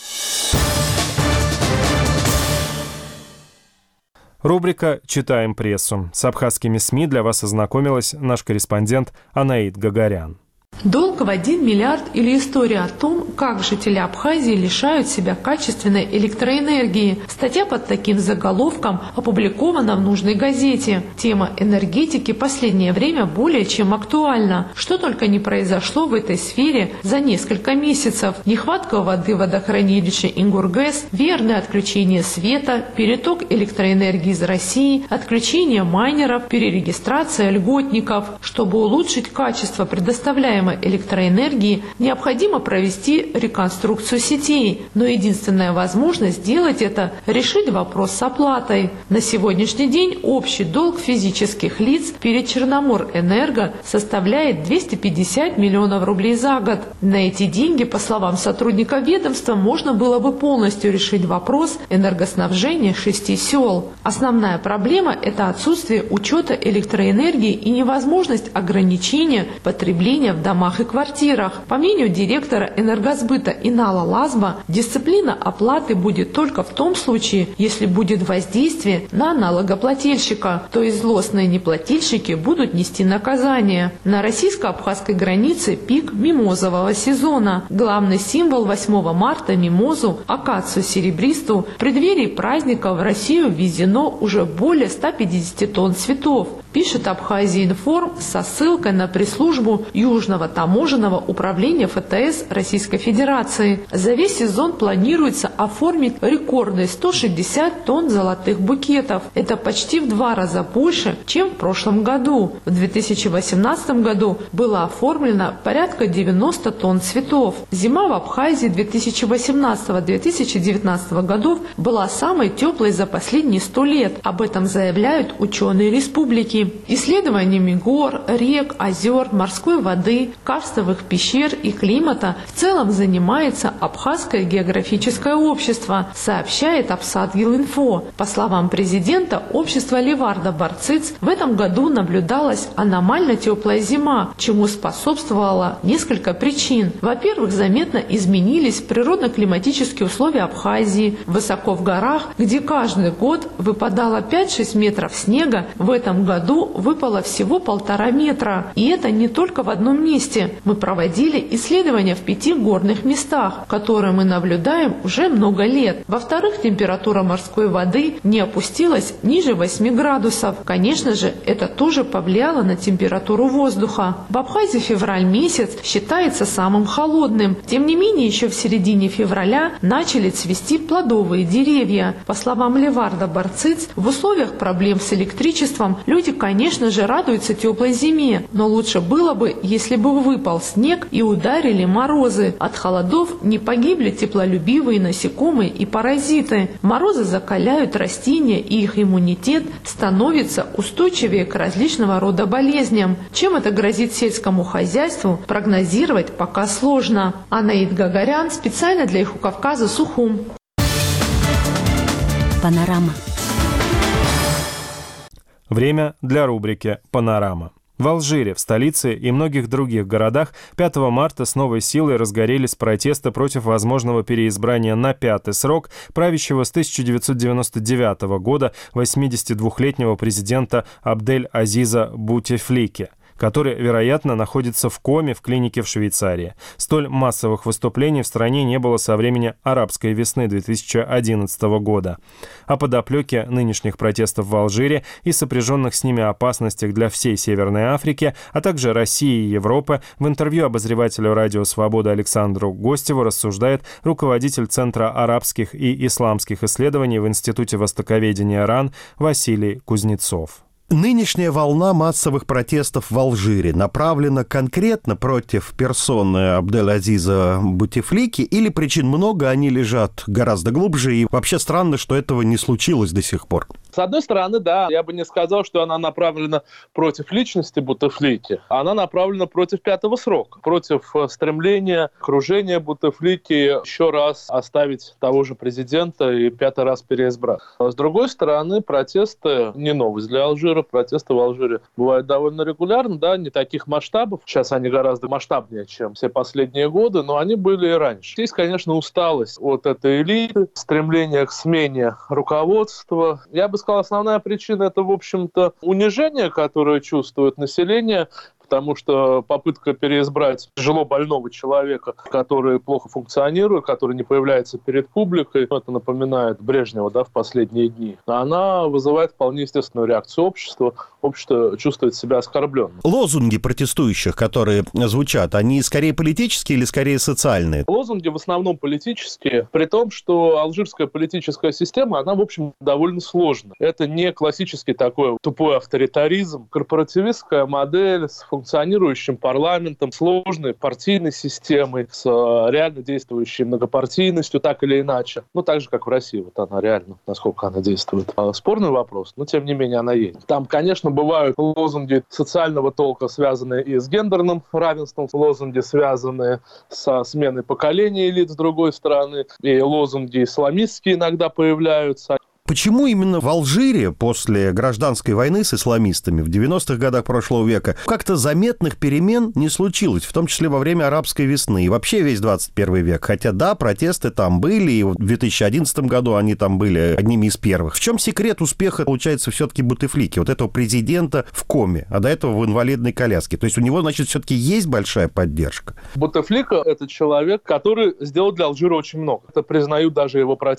Рубрика «Читаем прессу». С абхазскими СМИ для вас ознакомилась наш корреспондент Анаид Гагарян. Долг в один миллиард или история о том, как жители Абхазии лишают себя качественной электроэнергии. Статья под таким заголовком опубликована в нужной газете. Тема энергетики в последнее время более чем актуальна. Что только не произошло в этой сфере за несколько месяцев. Нехватка воды в водохранилище Ингургэс, верное отключение света, переток электроэнергии из России, отключение майнеров, перерегистрация льготников. Чтобы улучшить качество предоставляемой электроэнергии, необходимо провести реконструкцию сетей, но единственная возможность сделать это – решить вопрос с оплатой. На сегодняшний день общий долг физических лиц перед Черноморэнерго составляет двести пятьдесят миллионов рублей за год. На эти деньги, по словам сотрудника ведомства, можно было бы полностью решить вопрос энергоснабжения шести сел. Основная проблема – это отсутствие учета электроэнергии и невозможность ограничения потребления в домах и квартирах. По мнению директора энергосбыта Инала Лазба, дисциплина оплаты будет только в том случае, если будет воздействие на налогоплательщика, то есть злостные неплательщики будут нести наказание. На российско-абхазской границе пик мимозового сезона. Главный символ восьмого марта – мимозу, акацию серебристую, в преддверии праздника в Россию ввезено уже более ста пятидесяти тонн цветов. пишет Абхазия-Информ со ссылкой на пресс-службу Южного таможенного управления эф тэ эс Российской Федерации. За весь сезон планируется оформить рекордные сто шестьдесят тонн золотых букетов. Это почти в два раза больше, чем в прошлом году. В две тысячи восемнадцатом году было оформлено порядка девяноста тонн цветов. Зима в Абхазии две тысячи восемнадцатого — две тысячи девятнадцатого годов была самой теплой за последние сто лет. Об этом заявляют ученые республики. Исследованиями гор, рек, озер, морской воды, карстовых пещер и климата в целом занимается Абхазское географическое общество, сообщает Апсадгил-Инфо. По словам президента общества Леварда Барциц, в этом году наблюдалась аномально теплая зима, чему способствовало несколько причин. Во-первых, заметно изменились природно-климатические условия Абхазии. Высоко в горах, где каждый год выпадало пять-шесть метров снега, в этом году выпало всего полтора метра. И это не только в одном месте. Мы проводили исследования в пяти горных местах, которые мы наблюдаем уже много лет. Во-вторых, температура морской воды не опустилась ниже восьми градусов. Конечно же, это тоже повлияло на температуру воздуха. В Абхазии февраль месяц считается самым холодным. Тем не менее, еще в середине февраля начали цвести плодовые деревья. По словам Леварда Барциц, в условиях проблем с электричеством люди, конечно же, радуются теплой зиме, но лучше было бы, если бы выпал снег и ударили морозы. От холодов не погибли теплолюбивые насекомые и паразиты. Морозы закаляют растения, и их иммунитет становится устойчивее к различного рода болезням. Чем это грозит сельскому хозяйству, прогнозировать пока сложно. Анаид Гагарян специально для Эхо Кавказа, Сухум. Панорама. Время для рубрики «Панорама». В Алжире, в столице и многих других городах пятого марта с новой силой разгорелись протесты против возможного переизбрания на пятый срок правящего с тысяча девятьсот девяносто девятого года восьмидесятидвухлетнего президента Абдель-Азиза Бутефлики, который, вероятно, находится в коме в клинике в Швейцарии. Столь массовых выступлений в стране не было со времени арабской весны две тысячи одиннадцатого года. О подоплеке нынешних протестов в Алжире и сопряженных с ними опасностях для всей Северной Африки, а также России и Европы в интервью обозревателю «Радио Свобода» Александру Гостеву рассуждает руководитель Центра арабских и исламских исследований в Институте востоковедения РАН Василий Кузнецов. Нынешняя волна массовых протестов в Алжире направлена конкретно против персоны Абдель-Азиза Бутефлики или причин много, они лежат гораздо глубже, и вообще странно, что этого не случилось до сих пор? С одной стороны, да, я бы не сказал, что она направлена против личности Бутефлики, она направлена против пятого срока, против стремления окружения Бутефлики еще раз оставить того же президента и пятый раз переизбрать. А с другой стороны, протесты не новость для Алжира. Протесты в Алжире бывают довольно регулярно, да, не таких масштабов. Сейчас они гораздо масштабнее, чем все последние годы, но они были и раньше. Здесь, конечно, усталость от этой элиты, стремление к смене руководства. Я бы сказал, основная причина — это, в общем-то, унижение, которое чувствует население, потому что попытка переизбрать тяжело больного человека, который плохо функционирует, который не появляется перед публикой, это напоминает Брежнева, да, в последние дни, она вызывает вполне естественную реакцию общества. Общество чувствует себя оскорбленным. Лозунги протестующих, которые звучат, они скорее политические или скорее социальные? Лозунги в основном политические, при том, что алжирская политическая система, она, в общем, довольно сложна. Это не классический такой тупой авторитаризм, корпоративистская модель с функционирующим парламентом, сложной партийной системой, с реально действующей многопартийностью, так или иначе. Ну, так же, как в России, вот она реально, насколько она действует. Спорный вопрос, но, тем не менее, она есть. Там, конечно, бывают лозунги социального толка, связанные и с гендерным равенством, лозунги, связанные со сменой поколения элит, с другой стороны, и лозунги исламистские иногда появляются. Почему именно в Алжире после гражданской войны с исламистами в девяностых годах прошлого века как-то заметных перемен не случилось, в том числе во время арабской весны и вообще весь двадцать первый век? Хотя да, протесты там были, и в две тысячи одиннадцатом году они там были одними из первых. В чем секрет успеха, получается, все-таки Бутефлики, вот этого президента в коме, а до этого в инвалидной коляске? То есть у него, значит, все-таки есть большая поддержка? Бутефлика — это человек, который сделал для Алжира очень много. Это признают даже его противники.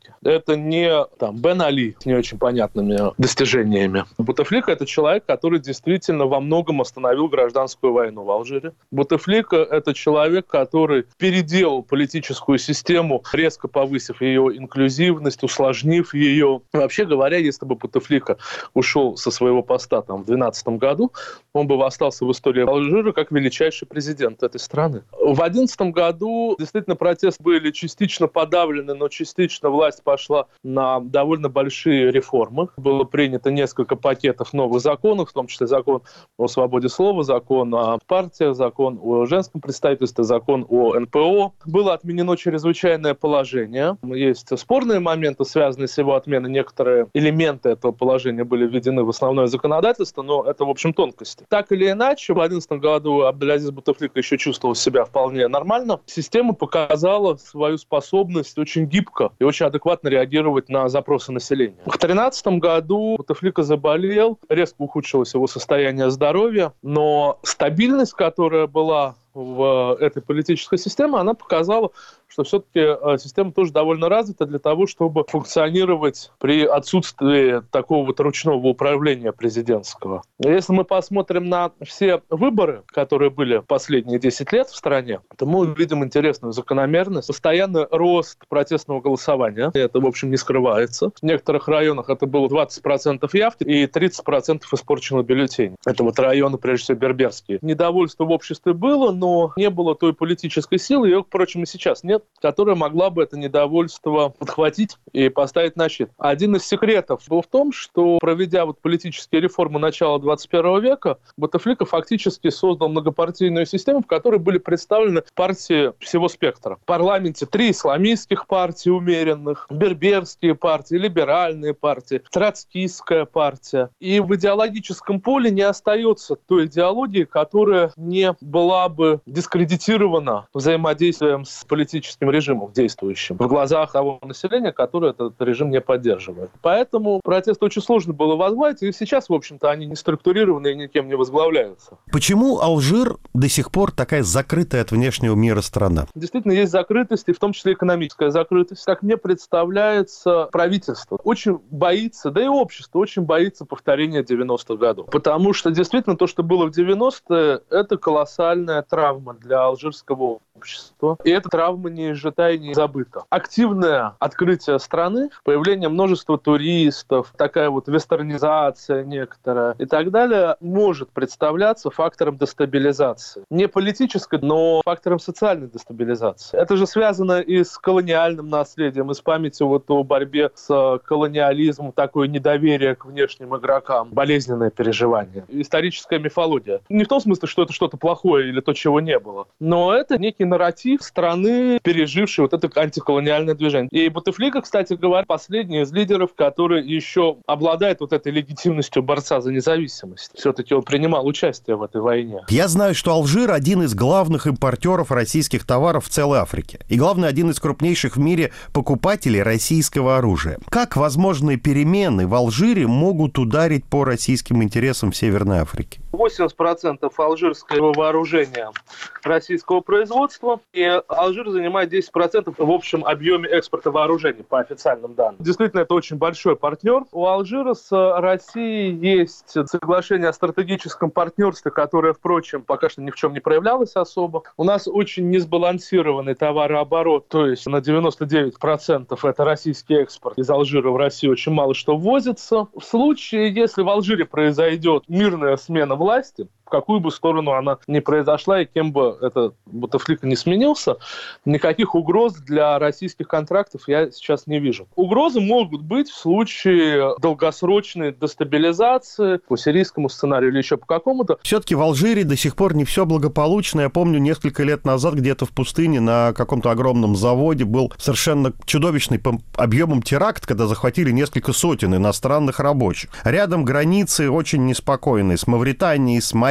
Бутефлики. Это не там Бен Али с не очень понятными достижениями. Бутефлика – это человек, который действительно во многом остановил гражданскую войну в Алжире. Бутефлика – это человек, который переделал политическую систему, резко повысив ее инклюзивность, усложнив ее. Вообще говоря, если бы Бутефлика ушел со своего поста там, в две тысячи двенадцатом году, он бы остался в истории Алжира как величайший президент этой страны. В две тысячи одиннадцатом году действительно протесты были частично подавлены, но частично власть пошла на довольно большие реформы. Было принято несколько пакетов новых законов, в том числе закон о свободе слова, закон о партиях, закон о женском представительстве, закон о эн пэ о. Было отменено чрезвычайное положение. Есть спорные моменты, связанные с его отменой. Некоторые элементы этого положения были введены в основное законодательство, но это, в общем, тонкости. Так или иначе, в две тысячи одиннадцатом году Абделязиз Бутефлика еще чувствовал себя вполне нормально. Система показала свою способность очень гибко и очень адекватно реагировать на запросы населения. В две тысячи тринадцатом году Бутефлика заболел, резко ухудшилось его состояние здоровья, но стабильность, которая была в этой политической системе, она показала, что все-таки система тоже довольно развита для того, чтобы функционировать при отсутствии такого вот ручного управления президентского. Если мы посмотрим на все выборы, которые были последние десять лет в стране, то мы увидим интересную закономерность. Постоянный рост протестного голосования. Это, в общем, не скрывается. В некоторых районах это было двадцать процентов явки и тридцать процентов испорченных бюллетеней. Это вот районы, прежде всего, берберские. Недовольство в обществе было, но но не было той политической силы, ее, впрочем, и сейчас нет, которая могла бы это недовольство подхватить и поставить на щит. Один из секретов был в том, что, проведя вот политические реформы начала двадцать первого века, Бутефлика фактически создал многопартийную систему, в которой были представлены партии всего спектра. В парламенте три исламистских партии умеренных, берберские партии, либеральные партии, троцкистская партия. И в идеологическом поле не остается той идеологии, которая не была бы дискредитирована взаимодействием с политическим режимом действующим в глазах того населения, которое этот режим не поддерживает. Поэтому протест очень сложно было возглавить, и сейчас, в общем-то, они не структурированы и никем не возглавляются. Почему Алжир до сих пор такая закрытая от внешнего мира страна? Действительно, есть закрытость, и в том числе экономическая закрытость. Как мне представляется, правительство очень боится, да и общество очень боится повторения девяностых годов. Потому что действительно то, что было в девяностые, это колоссальная травма для алжирского общества. И эта травма не изжита и не забыта. Активное открытие страны, появление множества туристов, такая вот вестернизация некоторая и так далее, может представляться фактором дестабилизации. Не политической, но фактором социальной дестабилизации. Это же связано и с колониальным наследием, и с памятью вот о борьбе с колониализмом, такое недоверие к внешним игрокам, болезненное переживание. Историческая мифология. Не в том смысле, что это что-то плохое или то, чего не было, но это некий нарратив страны, пережившей вот это антиколониальное движение. И Бутефлика, кстати говоря, последний из лидеров, который еще обладает вот этой легитимностью борца за независимость. Все-таки он принимал участие в этой войне. Я знаю, что Алжир один из главных импортеров российских товаров в целой Африке. И, главное, один из крупнейших в мире покупателей российского оружия. Как возможные перемены в Алжире могут ударить по российским интересам в Северной Африке? восемьдесят процентов алжирского вооружения российского производства, и Алжир занимает десять процентов в общем объеме экспорта вооружений, по официальным данным. Действительно, это очень большой партнер. У Алжира с Россией есть соглашение о стратегическом партнерстве, которое, впрочем, пока что ни в чем не проявлялось особо. У нас очень несбалансированный товарооборот, то есть на девяносто девять процентов это российский экспорт. Из Алжира в Россию очень мало что ввозится. В случае, если в Алжире произойдет мирная смена власти, в какую бы сторону она ни произошла и кем бы этот Бутефлика не сменился, никаких угроз для российских контрактов я сейчас не вижу. Угрозы могут быть в случае долгосрочной дестабилизации по сирийскому сценарию или еще по какому-то. Все-таки в Алжире до сих пор не все благополучно. Я помню, несколько лет назад где-то в пустыне на каком-то огромном заводе был совершенно чудовищный по объемам теракт, когда захватили несколько сотен иностранных рабочих. Рядом границы очень неспокойные с Мавританией, с Мали,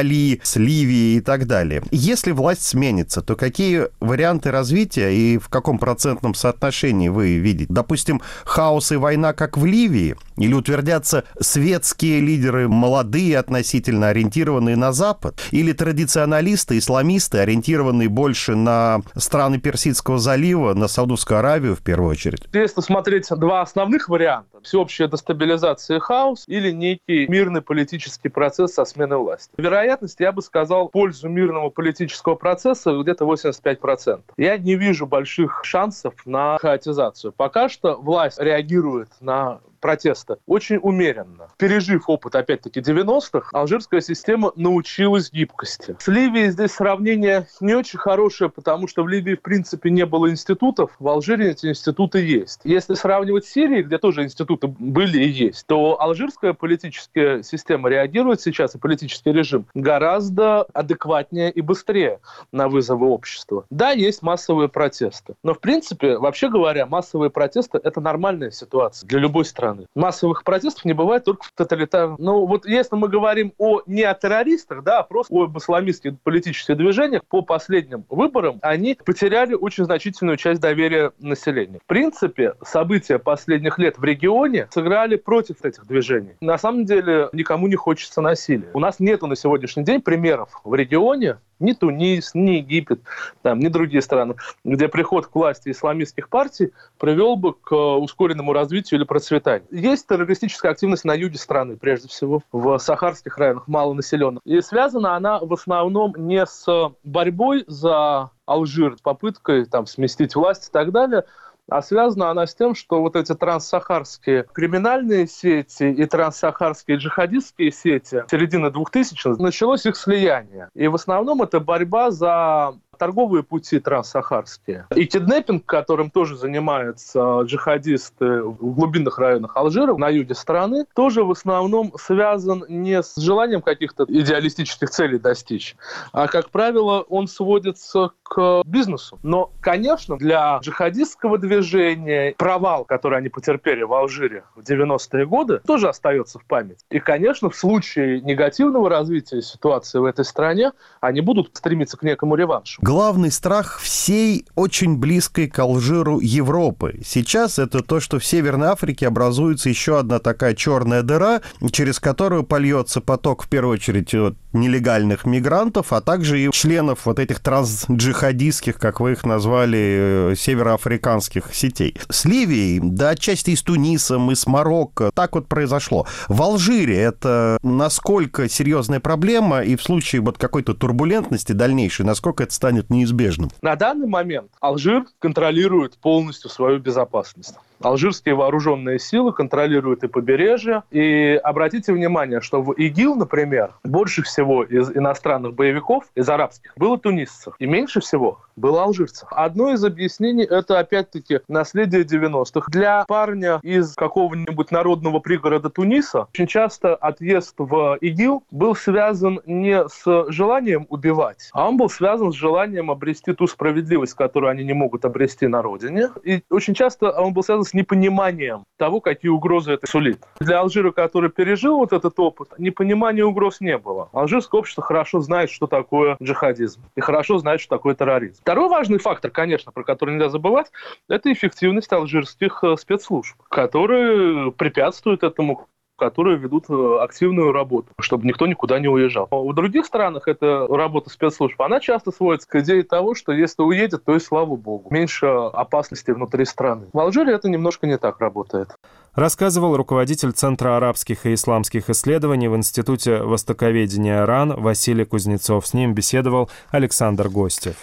Мали, с Ливией и так далее. Если власть сменится, то какие варианты развития и в каком процентном соотношении вы видите? Допустим, хаос и война, как в Ливии? Или утвердятся светские лидеры, молодые относительно, ориентированные на Запад? Или традиционалисты, исламисты, ориентированные больше на страны Персидского залива, на Саудовскую Аравию в первую очередь? Если смотреть два основных варианта: всеобщая дестабилизация и хаос или некий мирный политический процесс со сменой власти. Вероятность, я бы сказал, в пользу мирного политического процесса где-то восемьдесят пять процентов. Я не вижу больших шансов на хаотизацию. Пока что власть реагирует на протеста очень умеренно. Пережив опыт, опять-таки, девяностых, алжирская система научилась гибкости. С Ливией здесь сравнение не очень хорошее, потому что в Ливии, в принципе, не было институтов, в Алжире эти институты есть. Если сравнивать с Сирией, где тоже институты были и есть, то алжирская политическая система реагирует сейчас, и политический режим, гораздо адекватнее и быстрее на вызовы общества. Да, есть массовые протесты, но, в принципе, вообще говоря, массовые протесты – это нормальная ситуация для любой страны. Массовых протестов не бывает только в тоталитарном. Ну, вот если мы говорим о не о террористах, да, а просто об исламистских политических движениях, по последним выборам они потеряли очень значительную часть доверия населения. В принципе, события последних лет в регионе сыграли против этих движений. На самом деле, никому не хочется насилия. У нас нету на сегодняшний день примеров в регионе, ни Тунис, ни Египет, там, ни другие страны, где приход к власти исламистских партий привел бы к ускоренному развитию или процветанию. Есть террористическая активность на юге страны, прежде всего, в сахарских районах, малонаселенных. И связана она в основном не с борьбой за Алжир, попыткой там, сместить власть и так далее, а связана она с тем, что вот эти транссахарские криминальные сети и транссахарские джихадистские сети середины двухтысячных началось их слияние. И в основном это борьба за торговые пути транссахарские. И киднеппинг, которым тоже занимаются джихадисты в глубинных районах Алжира, на юге страны, тоже в основном связан не с желанием каких-то идеалистических целей достичь, а, как правило, он сводится к бизнесу. Но, конечно, для джихадистского движения провал, который они потерпели в Алжире в девяностые годы, тоже остается в памяти. И, конечно, в случае негативного развития ситуации в этой стране, они будут стремиться к некому реваншу. Главный страх всей очень близкой к Алжиру Европы сейчас это то, что в Северной Африке образуется еще одна такая черная дыра, через которую польется поток, в первую очередь, нелегальных мигрантов, а также и членов вот этих трансджихадистских, как вы их назвали, североафриканских сетей. С Ливией, да отчасти и с Тунисом, и с Марокко. Так вот произошло. В Алжире это насколько серьезная проблема, и в случае вот какой-то турбулентности дальнейшей, насколько это станет неизбежным? На данный момент Алжир контролирует полностью свою безопасность. Алжирские вооруженные силы контролируют и побережье. И обратите внимание, что в ИГИЛ, например, больше всего из иностранных боевиков, из арабских, было тунисцев. И меньше всего было алжирцев. Одно из объяснений – это, опять-таки, наследие девяностых. Для парня из какого-нибудь народного пригорода Туниса очень часто отъезд в ИГИЛ был связан не с желанием убивать, а он был связан с желанием обрести ту справедливость, которую они не могут обрести на родине. И очень часто он был связан с непониманием того, какие угрозы это сулит. Для Алжира, который пережил вот этот опыт, непонимания угроз не было. Алжирское общество хорошо знает, что такое джихадизм, и хорошо знает, что такое терроризм. Второй важный фактор, конечно, про который нельзя забывать, это эффективность алжирских спецслужб, которые препятствуют этому, которые ведут активную работу, чтобы никто никуда не уезжал. В других странах эта работа спецслужб, она часто сводится к идее того, что если уедет, то и слава богу. Меньше опасностей внутри страны. В Алжире это немножко не так работает. Рассказывал руководитель Центра арабских и исламских исследований в Институте востоковедения РАН Василий Кузнецов. С ним беседовал Александр Гостев.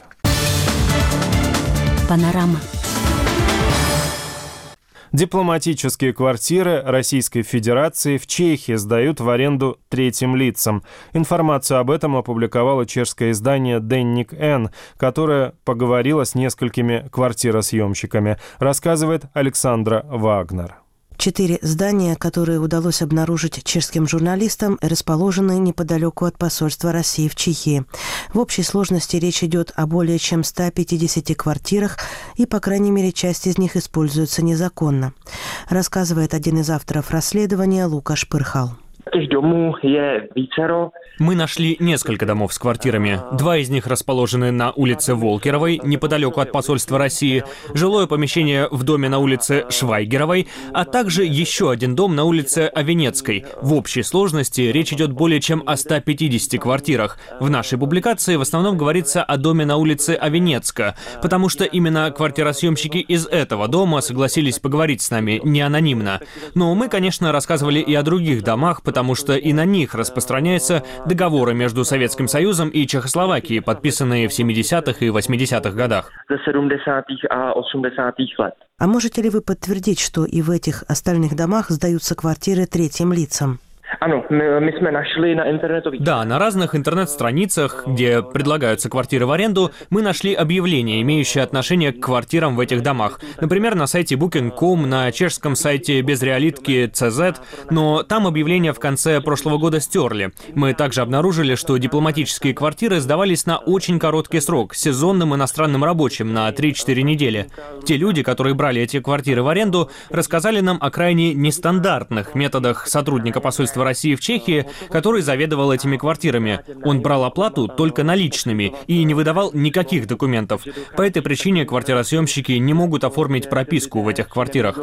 Панорама. Дипломатические квартиры Российской Федерации в Чехии сдают в аренду третьим лицам. Информацию об этом опубликовало чешское издание «Денник Н», которое поговорило с несколькими квартиросъемщиками, рассказывает Александра Вагнер. Четыре здания, которые удалось обнаружить чешским журналистам, расположены неподалеку от посольства России в Чехии. В общей сложности речь идет о более чем ста пятидесяти квартирах, и, по крайней мере, часть из них используется незаконно, рассказывает один из авторов расследования Лукаш Пырхал. Мы нашли несколько домов с квартирами. Два из них расположены на улице Волкеровой, неподалеку от посольства России, жилое помещение в доме на улице Швайгеровой, а также еще один дом на улице Овенецкой. В общей сложности речь идет более чем о ста пятидесяти квартирах. В нашей публикации в основном говорится о доме на улице Овенецка, потому что именно квартиросъемщики из этого дома согласились поговорить с нами не анонимно. Но мы, конечно, рассказывали и о других домах, потому что и на них распространяются договоры между Советским Союзом и Чехословакией, подписанные в семидесятых и восьмидесятых годах. А можете ли вы подтвердить, что и в этих остальных домах сдаются квартиры третьим лицам? Да, на разных интернет-страницах, где предлагаются квартиры в аренду, мы нашли объявления, имеющие отношение к квартирам в этих домах. Например, на сайте букинг точка ком, на чешском сайте безреалитки точка си зет, но там объявления в конце прошлого года стерли. Мы также обнаружили, что дипломатические квартиры сдавались на очень короткий срок, сезонным иностранным рабочим на три-четыре недели. Те люди, которые брали эти квартиры в аренду, рассказали нам о крайне нестандартных методах сотрудника посольства России в Чехии, который заведовал этими квартирами. Он брал оплату только наличными и не выдавал никаких документов. По этой причине квартиросъемщики не могут оформить прописку в этих квартирах.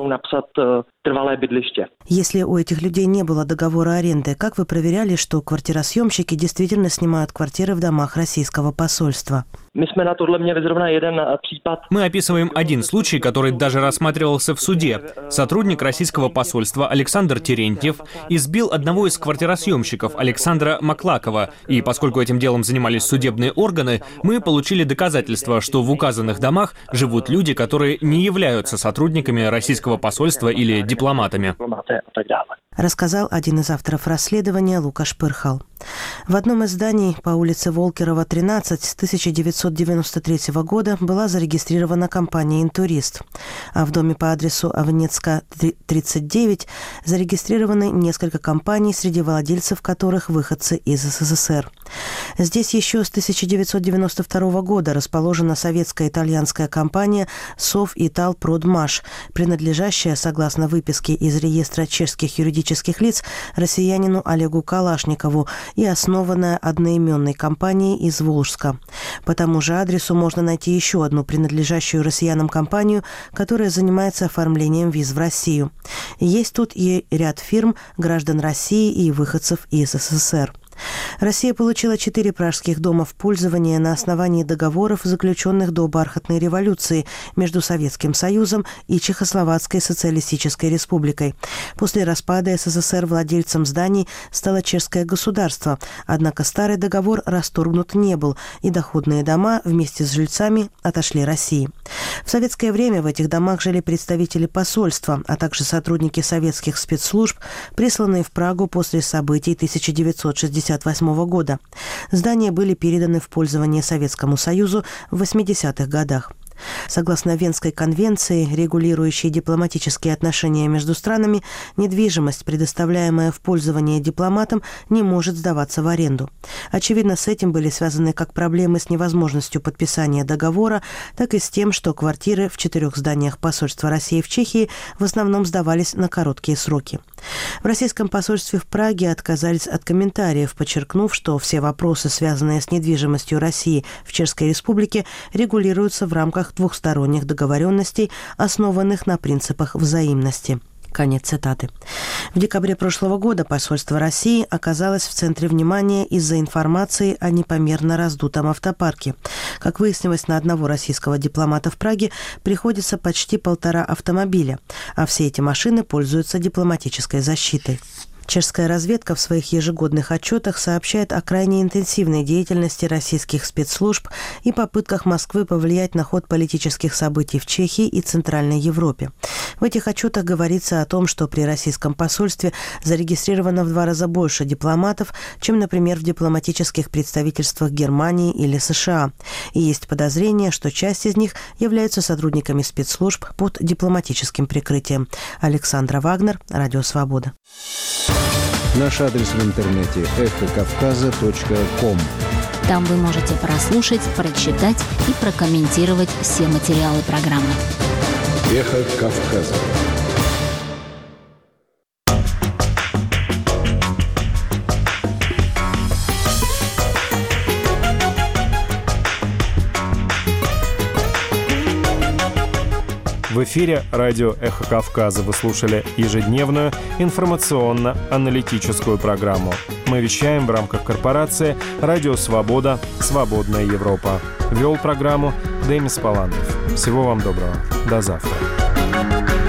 Если у этих людей не было договора аренды, как вы проверяли, что квартиросъемщики действительно снимают квартиры в домах российского посольства? Мы описываем один случай, который даже рассматривался в суде. Сотрудник российского посольства Александр Терентьев избил одного из квартиросъемщиков Александра Маклакова, и поскольку этим делом занимались судебные органы, мы получили доказательства, что в указанных домах живут люди, которые не являются сотрудниками российского посольства или дипломатами. Рассказал один из авторов расследования Лукаш Пырхал. В одном из зданий по улице Волкерова, тринадцать, с тысяча девятьсот девяносто третьего года была зарегистрирована компания «Интурист», а в доме по адресу Овенецка, тридцать девять зарегистрированы несколько компаний, среди владельцев которых выходцы из СССР. Здесь еще с тысяча девятьсот девяносто второго года расположена советско-итальянская компания «Совиталпродмаш», принадлежащая, согласно выписке из реестра чешских юридических лиц, россиянину Олегу Калашникову и основанная одноименной компанией из Волжска. По тому же адресу можно найти еще одну принадлежащую россиянам компанию, которая занимается оформлением виз в Россию. Есть тут и ряд фирм, граждан России и выходцев из СССР. Россия получила четыре пражских дома в пользование на основании договоров, заключенных до бархатной революции между Советским Союзом и Чехословацкой социалистической республикой. После распада СССР владельцем зданий стало чешское государство, однако старый договор расторгнут не был, и доходные дома вместе с жильцами отошли России. В советское время в этих домах жили представители посольства, а также сотрудники советских спецслужб, присланные в Прагу после событий тысяча девятьсот шестьдесят восьмого года. Здания были переданы в пользование Советскому Союзу в восьмидесятых годах. Согласно Венской конвенции, регулирующей дипломатические отношения между странами, недвижимость, предоставляемая в пользование дипломатам, не может сдаваться в аренду. Очевидно, с этим были связаны как проблемы с невозможностью подписания договора, так и с тем, что квартиры в четырех зданиях посольства России в Чехии в основном сдавались на короткие сроки. В российском посольстве в Праге отказались от комментариев, подчеркнув, что все вопросы, связанные с недвижимостью России в Чешской Республике, регулируются в рамках двухсторонних договоренностей, основанных на принципах взаимности. Конец цитаты. В декабре прошлого года посольство России оказалось в центре внимания из-за информации о непомерно раздутом автопарке. Как выяснилось, на одного российского дипломата в Праге приходится почти полтора автомобиля, а все эти машины пользуются дипломатической защитой. Чешская разведка в своих ежегодных отчетах сообщает о крайне интенсивной деятельности российских спецслужб и попытках Москвы повлиять на ход политических событий в Чехии и Центральной Европе. В этих отчетах говорится о том, что при российском посольстве зарегистрировано в два раза больше дипломатов, чем, например, в дипломатических представительствах Германии или США. И есть подозрение, что часть из них являются сотрудниками спецслужб под дипломатическим прикрытием. Александра Вагнер, Радио Свобода. Наш адрес в интернете эхо кавказа точка ком. Там вы можете прослушать, прочитать и прокомментировать все материалы программы. Эхо Кавказа. В эфире радио «Эхо Кавказа» вы слушали ежедневную информационно-аналитическую программу. Мы вещаем в рамках корпорации «Радио Свобода. Свободная Европа». Вел программу Демис Паланов. Всего вам доброго. До завтра.